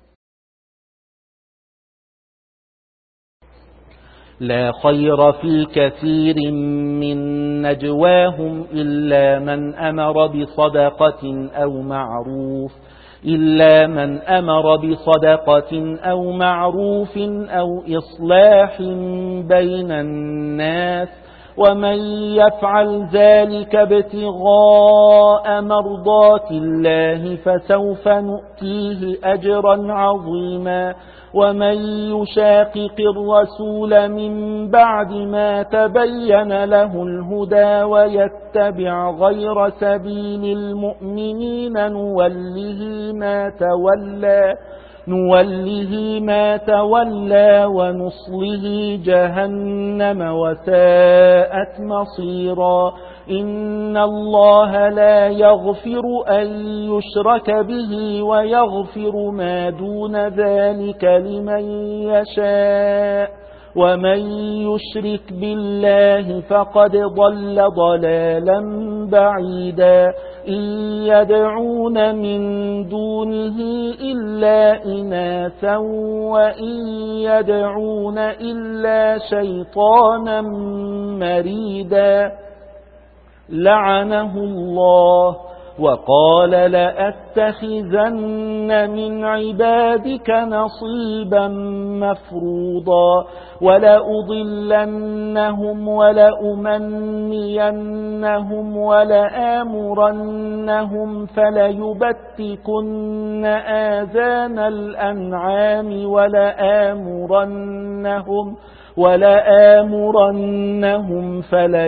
لا خير في كثير من نجواهم إلا من أمر بصدقة أو معروف إلا من أمر بصدقة أو معروف أو إصلاح بين الناس ومن يفعل ذلك ابتغاء مرضات الله فسوف نؤتيه أجرا عظيما. ومن يشاقق الرسول من بعد ما تبين له الهدى ويتبع غير سبيل المؤمنين نوله ما تولى نوله ما تولى ونصله جهنم وساءت مصيرا. إن الله لا يغفر أن يشرك به ويغفر ما دون ذلك لمن يشاء ومن يشرك بالله فقد ضل ضلالا بعيدا. إن يدعون من دونه إلا إناثا وإن يدعون إلا شيطانا مريدا لعنه الله وقال لأتخذن من عبادك نصيبا مفروضا ولأضلنهم ولأمنينهم ولآمرنهم فليبتكن آذان الأنعام ولآمرنهم ولآمرنهم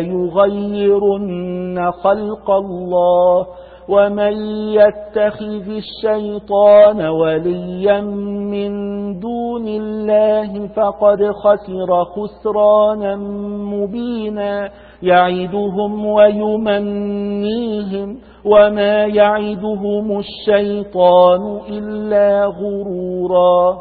فليغيرن خلق الله. ومن يتخذ الشيطان وليا من دون الله فقد خسر خسرانا مبينا. يعدهم ويمنيهم وما يعدهم الشيطان إلا غرورا.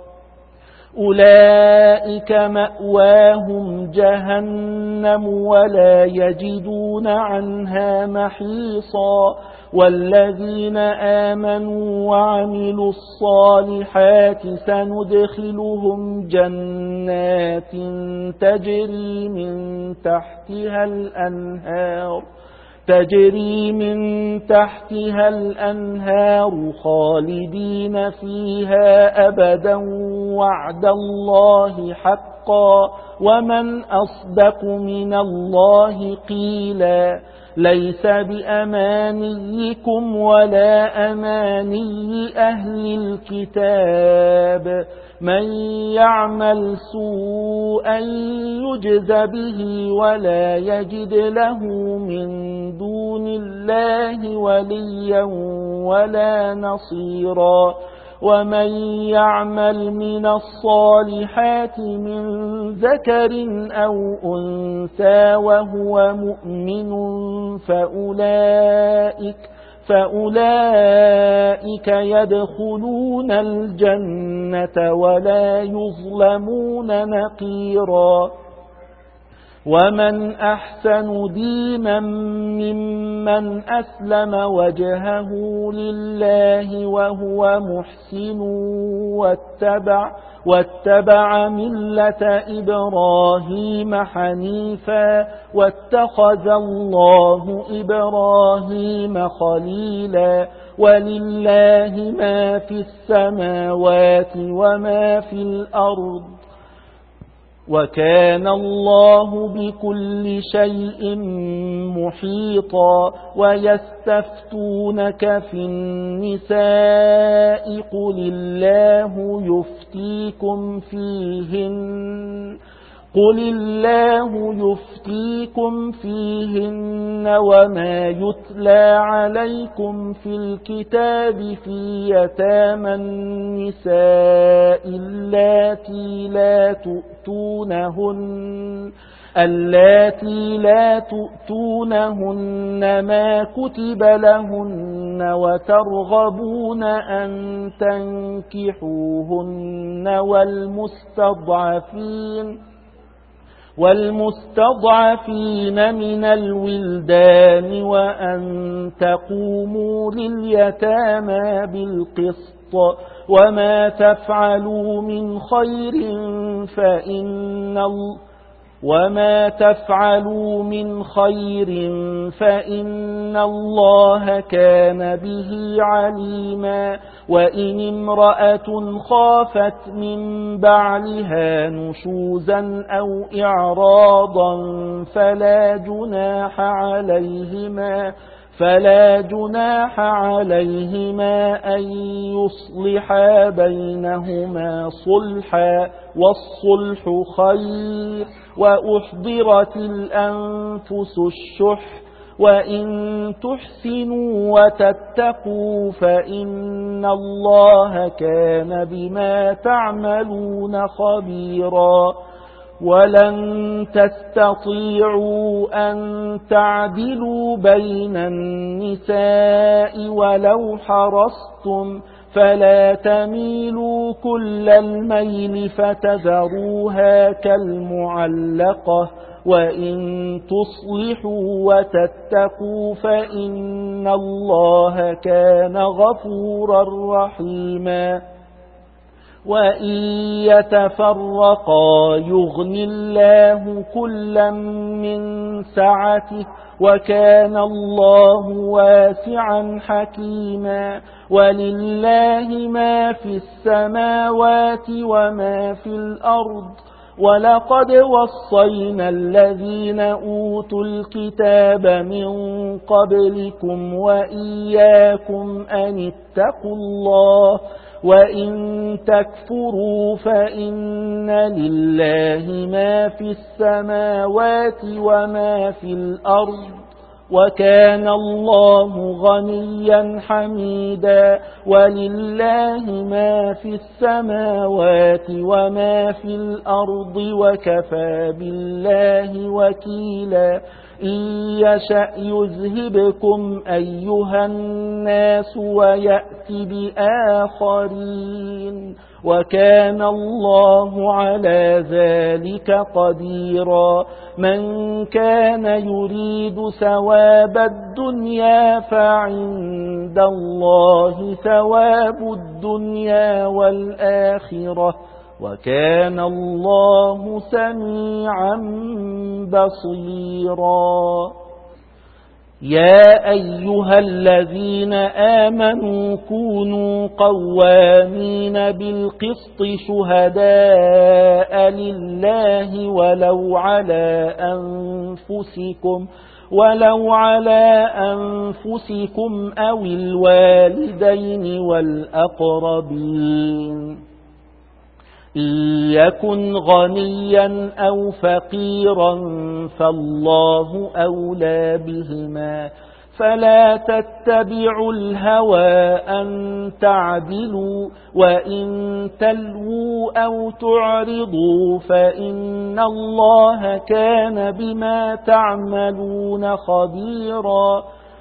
أولئك مأواهم جهنم ولا يجدون عنها محيصا. والذين آمنوا وعملوا الصالحات سندخلهم جنات تجري من تحتها الأنهار تجري من تحتها الأنهار خالدين فيها أبدا وعد الله حقا ومن أصدق من الله قيلا. ليس بأمانيكم ولا أماني أهل الكتاب من يعمل سوءا يجز به ولا يجد له من دون الله وليا ولا نصيرا. ومن يعمل من الصالحات من ذكر أو أنثى وهو مؤمن فأولئك فأولئك يدخلون الجنة ولا يظلمون نقيرا. ومن أحسن دينا ممن أسلم وجهه لله وهو محسن واتبع, واتبع ملة إبراهيم حنيفا واتخذ الله إبراهيم خليلا. ولله ما في السماوات وما في الأرض وكان الله بكل شيء محيطا. ويستفتونك في النساء قل الله يفتيكم فيهن قل الله يفتيكم فيهن وما يتلى عليكم في الكتاب في يتامى النساء اللاتي لا تؤتونهن اللاتي لا تؤتونهن ما كتب لهن وترغبون أن تنكحوهن والمستضعفين والمستضعفين من الولدان وأن تقوموا لليتامى بالقسط وما تفعلوا من خير فإن الله وما تفعلوا من خير فإن الله كان به عليما وإن امرأة خافت من بعلها نشوزا أو إعراضا فلا جناح عليهما فلا جناح عليهما أن يصلحا بينهما صلحا والصلح خير وأحضرت الأنفس الشح وإن تحسنوا وتتقوا فإن الله كان بما تعملون خبيرا ولن تستطيعوا أن تعدلوا بين النساء ولو حرصتم فلا تميلوا كل الميل فتذروها كالمعلقة وإن تصلحوا وتتقوا فإن الله كان غفورا رحيما وإن يتفرقا يغني الله كلا من سعته وكان الله واسعا حكيما ولله ما في السماوات وما في الأرض ولقد وصينا الذين أوتوا الكتاب من قبلكم وإياكم أن اتقوا الله وإن تكفروا فإن لله ما في السماوات وما في الأرض وكان الله غنيا حميدا ولله ما في السماوات وما في الأرض وكفى بالله وكيلا إن يشأ يذهبكم أيها الناس ويأتي بآخرين وكان الله على ذلك قديرا من كان يريد ثواب الدنيا فعند الله ثواب الدنيا والآخرة وكان الله سميعا بصيرا يا أيها الذين آمنوا كونوا قوامين بالقسط شهداء لله ولو على أنفسكم ولو على أنفسكم أو الوالدين والأقربين إن يكن غنيا أو فقيرا فالله أولى بهما فلا تتبعوا الهوى أن تعدلوا وإن تلووا أو تعرضوا فإن الله كان بما تعملون خبيرا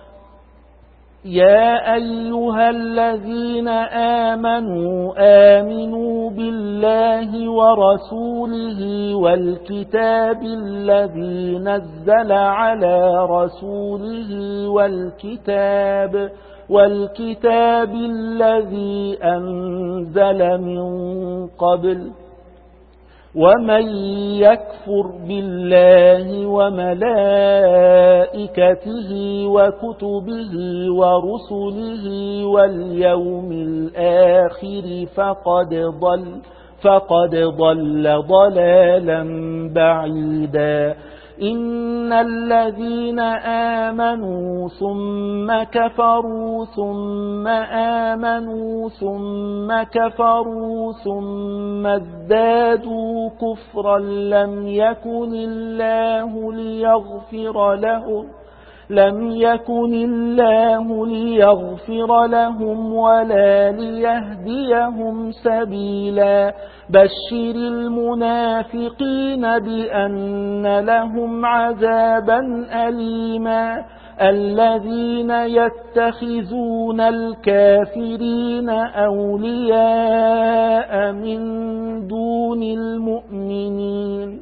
يا أيها الذين آمنوا آمنوا بالله ورسوله والكتاب الذي نزل على رسوله والكتاب والكتاب الذي أنزل من قبل ومن يكفر بالله وملائكته وكتبه ورسله واليوم الآخر فقد ضل فقد ضل ضلالا بعيدا إن الذين آمنوا ثم كفروا ثم آمنوا ثم كفروا ثم ازدادوا كفرا لم يكن الله ليغفر لهم لم يكن الله ليغفر لهم ولا ليهديهم سبيلا بشر المنافقين بأن لهم عذابا أليما الذين يتخذون الكافرين أولياء من دون المؤمنين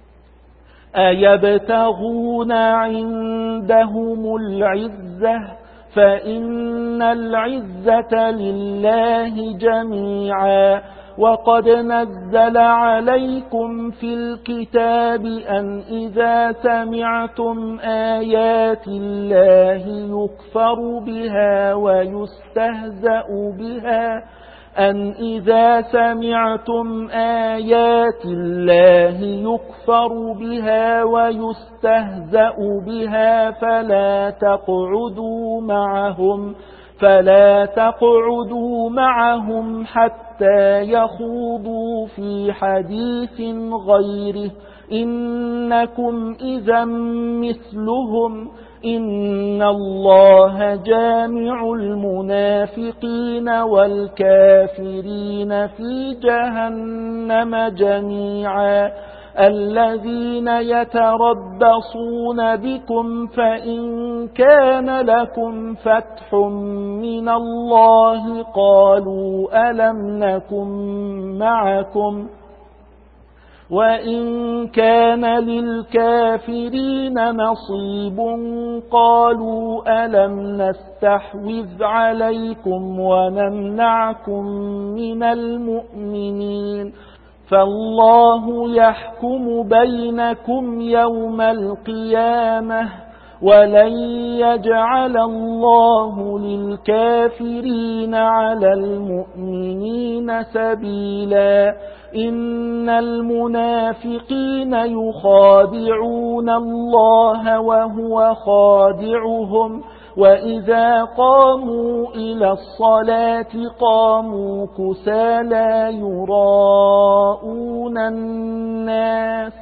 أيبتغون عندهم العزة فإن العزة لله جميعا وقد نزل عليكم في الكتاب أن إذا سمعتم آيات الله يكفر بها ويستهزأ بها أن إذا سمعتم آيات الله يكفر بها ويستهزأ بها فلا تقعدوا معهم فلا تقعدوا معهم حتى يخوضوا في حديث غيره إنكم إذا مثلهم إن الله جامع المنافقين والكافرين في جهنم جميعا الذين يتربصون بكم فإن كان لكم فتح من الله قالوا ألم نكن معكم وإن كان للكافرين نصيب قالوا ألم نستحوذ عليكم ونمنعكم من المؤمنين فالله يحكم بينكم يوم القيامة ولن يجعل الله للكافرين على المؤمنين سبيلا إن المنافقين يخادعون الله وهو خادعهم وإذا قاموا إلى الصلاة قاموا كسالى يراءون الناس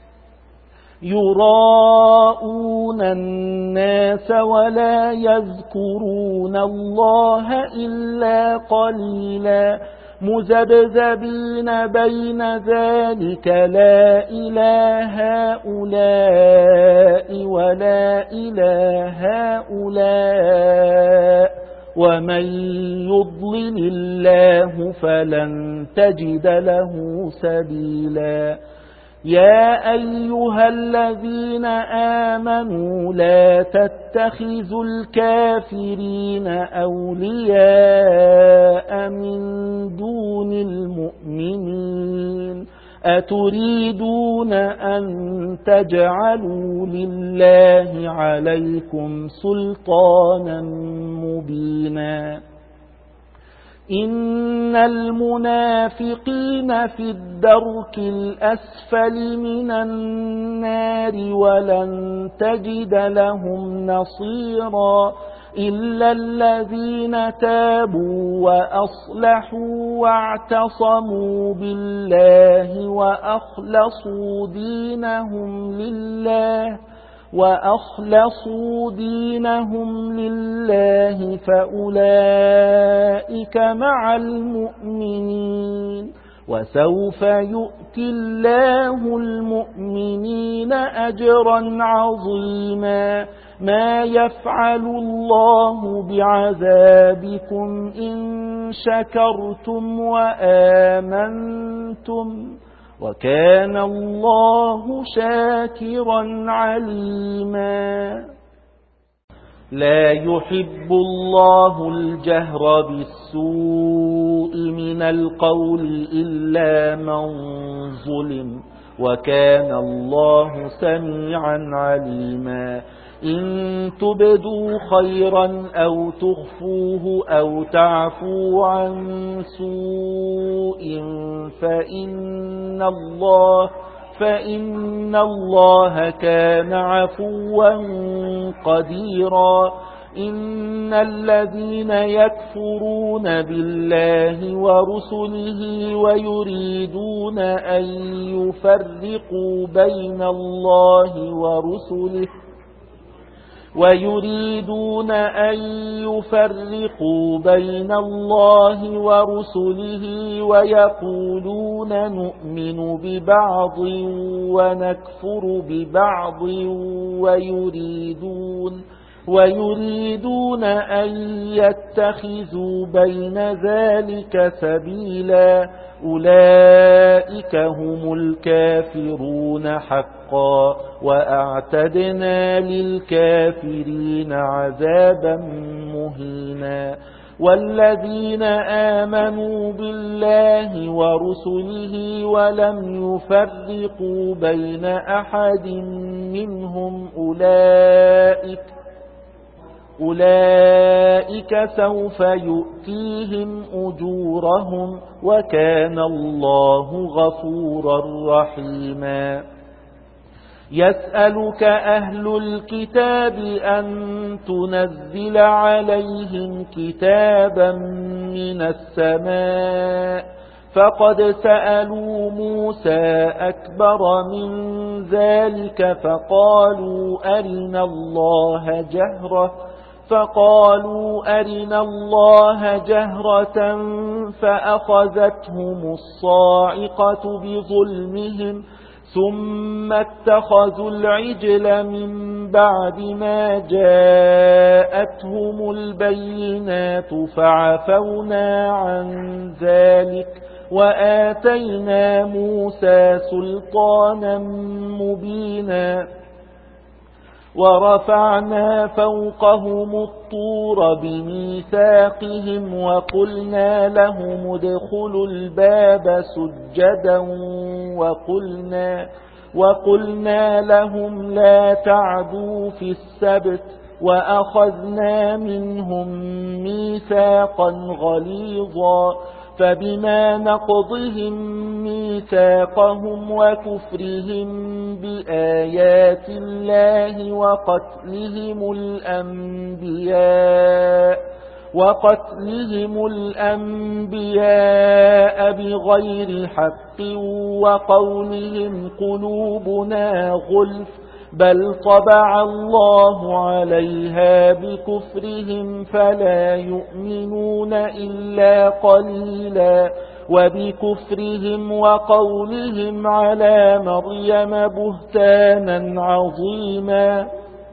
يراءون الناس ولا يذكرون الله إلا قليلا مذبذبين بين ذلك لا إله هؤلاء ولا إله هؤلاء ومن يضلل الله فلن تجد له سبيلا يا أيها الذين آمنوا لا تتخذوا الكافرين أولياء من دون المؤمنين أتريدون أن تجعلوا لله عليكم سلطانا مبينا إن المنافقين في الدرك الأسفل من النار ولن تجد لهم نصيرا إلا الذين تابوا وأصلحوا واعتصموا بالله وأخلصوا دينهم لله وأخلصوا دينهم لله فأولئك مع المؤمنين وسوف يؤتي الله المؤمنين أجرا عظيما ما يفعل الله بعذابكم إن شكرتم وآمنتم وكان الله شاكرا عليما لا يحب الله الجهر بالسوء من القول إلا من ظلم وكان الله سميعا عليما إن تبدوا خيرا أو تخفوه أو تعفوا عن سوء فإن الله فإن الله كان عفوا قديرا. إن الذين يكفرون بالله ورسله ويريدون أن يفرقوا بين الله ورسله ويريدون أن يفرقوا بين الله ورسله ويقولون نؤمن ببعض ونكفر ببعض ويريدون ويريدون أن يتخذوا بين ذلك سبيلا. أولئك هم الكافرون حقا وأعتدنا للكافرين عذابا مهينا. والذين آمنوا بالله ورسله ولم يفرقوا بين أحد منهم أولئك أولئك سوف يؤتيهم أجورهم وكان الله غفورا رحيما. يسألك أهل الكتاب أن تنزل عليهم كتابا من السماء فقد سألوا موسى أكبر من ذلك فقالوا أرنا الله جهرة فقالوا أرنا الله جهرة فأخذتهم الصاعقة بظلمهم ثم اتخذوا العجل من بعد ما جاءتهم البينات فعفونا عن ذلك وآتينا موسى سلطانا مبينا. ورفعنا فوقهم الطور بميثاقهم وقلنا لهم ادخلوا الباب سجدا وقلنا, وقلنا لهم لا تعدوا في السبت وأخذنا منهم ميثاقا غليظا. فبما نقضهم ميثاقهم وكفرهم بآيات الله وقتلهم الأنبياء وقتلهم الأنبياء بغير حق وقولهم قلوبنا غلف بل طبع الله عليها بكفرهم فلا يؤمنون إلا قليلا. وبكفرهم وقولهم على مريم بهتانا عظيما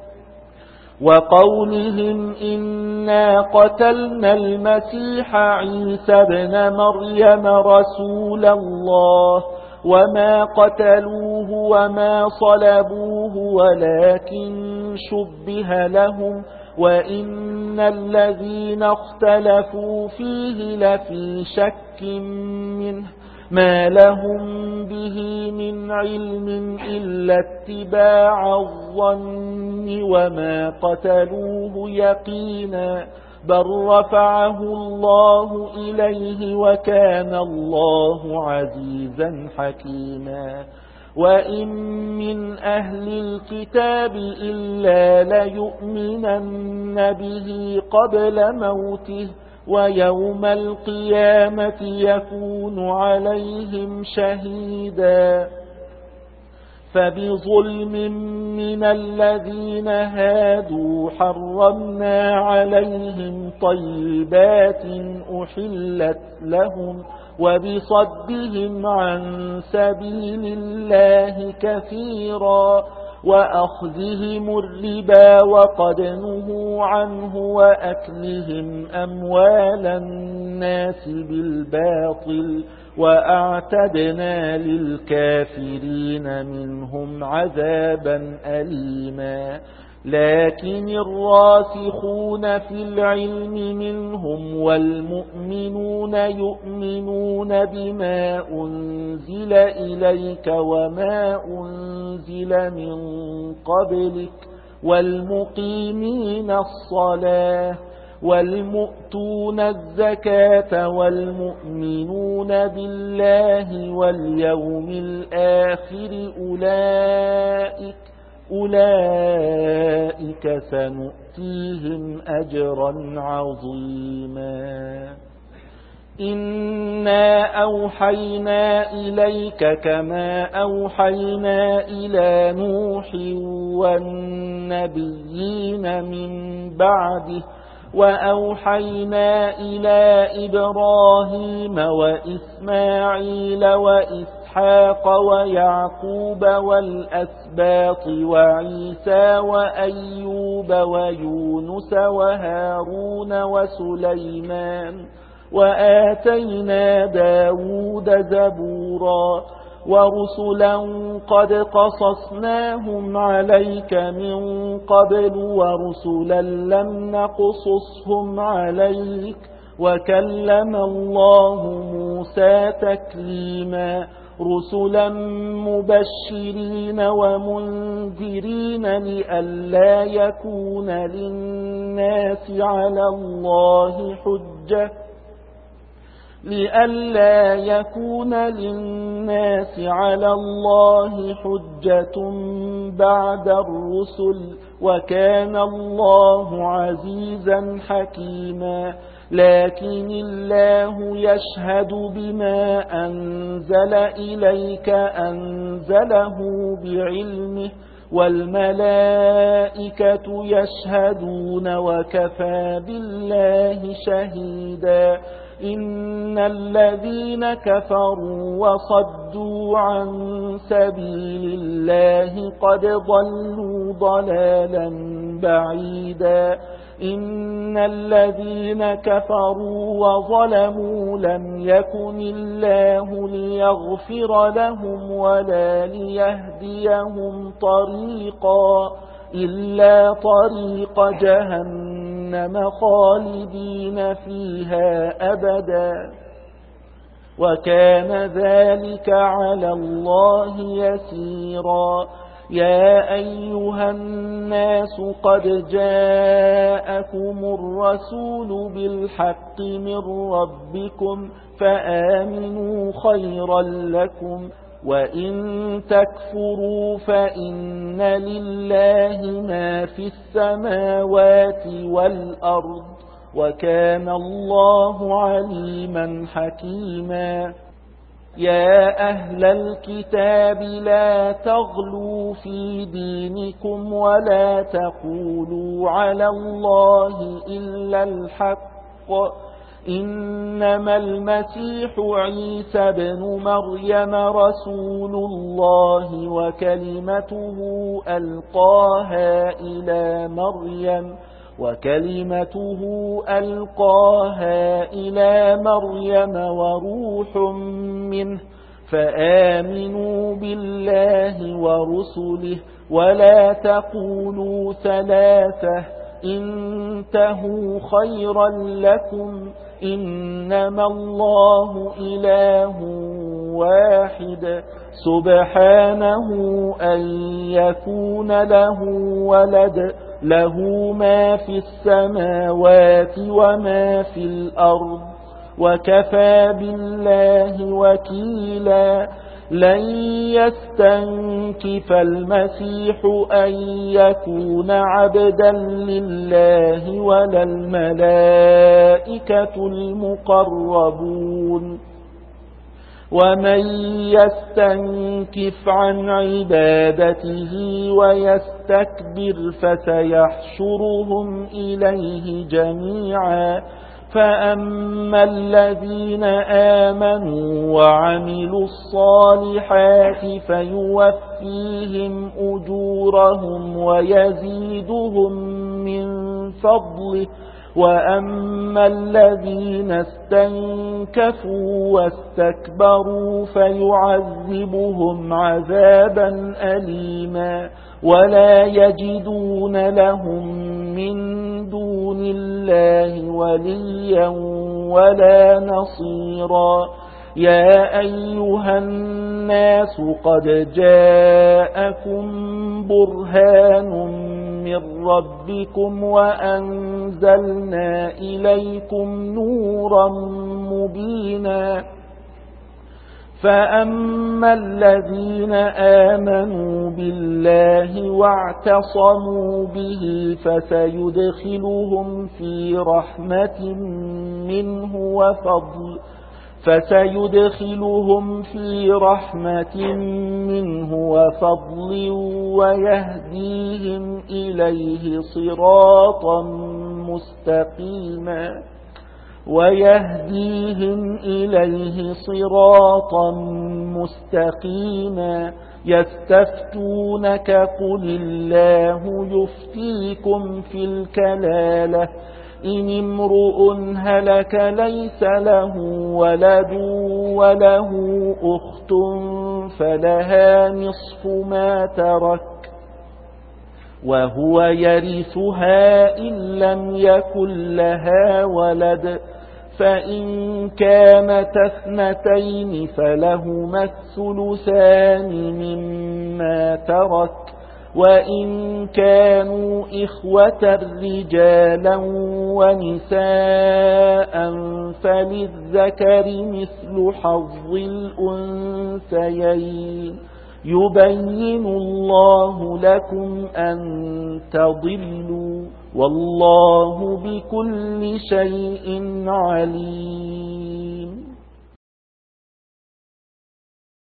وقولهم إنا قتلنا المسيح عيسى ابن مريم رسول الله وما قتلوه وما صلبوه ولكن شبه لهم وإن الذين اختلفوا فيه لفي شك منه ما لهم به من علم إلا اتباع الظن وما قتلوه يقينا بل رفعه الله إليه وكان الله عزيزا حكيما. وإن من أهل الكتاب إلا ليؤمنن به قبل موته ويوم القيامة يكون عليهم شهيدا. فبظلم من الذين هادوا حرمنا عليهم طيبات أحلت لهم وبصدهم عن سبيل الله كثيرا وأخذهم الربا وقد نهوا عنه وأكلهم أموال الناس بالباطل وأعتدنا للكافرين منهم عذابا أليما. لكن الراسخون في العلم منهم والمؤمنون يؤمنون بما أنزل إليك وما أنزل من قبلك والمقيمين الصلاة والمؤتون الزكاة والمؤمنون بالله واليوم الآخر أولئك أولئك سنؤتيهم أجرا عظيما إنا أوحينا إليك كما أوحينا إلى نوح والنبيين من بعده وأوحينا إلى إبراهيم وإسماعيل وإسحاق ويعقوب والأسباط وعيسى وأيوب ويونس وهارون وسليمان وآتينا داود زبورا ورسلا قد قصصناهم عليك من قبل ورسلا لم نقصصهم عليك وكلم الله موسى تكليما رسلا مبشرين ومنذرين لئلا يكون للناس على الله حجة لئلا يكون للناس على الله حجة بعد الرسل وكان الله عزيزا حكيما لكن الله يشهد بما أنزل إليك أنزله بعلمه والملائكة يشهدون وكفى بالله شهيدا إن الذين كفروا وصدوا عن سبيل الله قد ضلوا ضلالا بعيدا إن الذين كفروا وظلموا لم يكن الله ليغفر لهم ولا ليهديهم طريقا إلا طريق جهنم خالدين فيها أبدا وكان ذلك على الله يسيرا يا أيها الناس قد جاءكم الرسول بالحق من ربكم فآمنوا خيرا لكم وإن تكفروا فإن لله ما في السماوات والأرض وكان الله عليما حكيما يا أهل الكتاب لا تغلوا في دينكم ولا تقولوا على الله إلا الحق إنما المسيح عيسى بن مريم رسول الله وكلمته ألقاها إلى مريم وكلمته ألقاها إلى مريم وروح منه فآمنوا بالله ورسله ولا تقولوا ثلاثة انتهوا خيرا لكم إنما الله إله واحد سبحانه أن يكون له ولد له ما في السماوات وما في الأرض وكفى بالله وكيلا لن يستنكف المسيح أن يكون عبدا لله ولا الملائكة المقربون ومن يستنكف عن عبادته ويستكبر فسيحشرهم إليه جميعا فأما الذين آمنوا وعملوا الصالحات فيوفيهم أجورهم ويزيدهم من فضله وأما الذين استنكفوا واستكبروا فيعذبهم عذابا أليما ولا يجدون لهم من دون الله وليا ولا نصيرا يا أيها الناس قد جاءكم برهان من ربكم وأنزلنا إليكم نورا مبينا فأما الذين آمنوا بالله واعتصموا به فسيدخلهم في رحمة منه وفضل فسيدخلهم في رحمة منه وفضل ويهديهم إليه صراطا مستقيما ويهديهم إليه صراطا مستقيما يستفتونك قل الله يفتيكم في الكلالة إن امرؤ هلك ليس له ولد وله أخت فلها نصف ما ترك وهو يرثها إن لم يكن لها ولد فإن كانت اثنتين فلهما الثلثان مما ترك وإن كانوا إخوة رجالا ونساء فللذكر مثل حظ الأنثيين يبين الله لكم أن تضلوا والله بكل شيء عليم.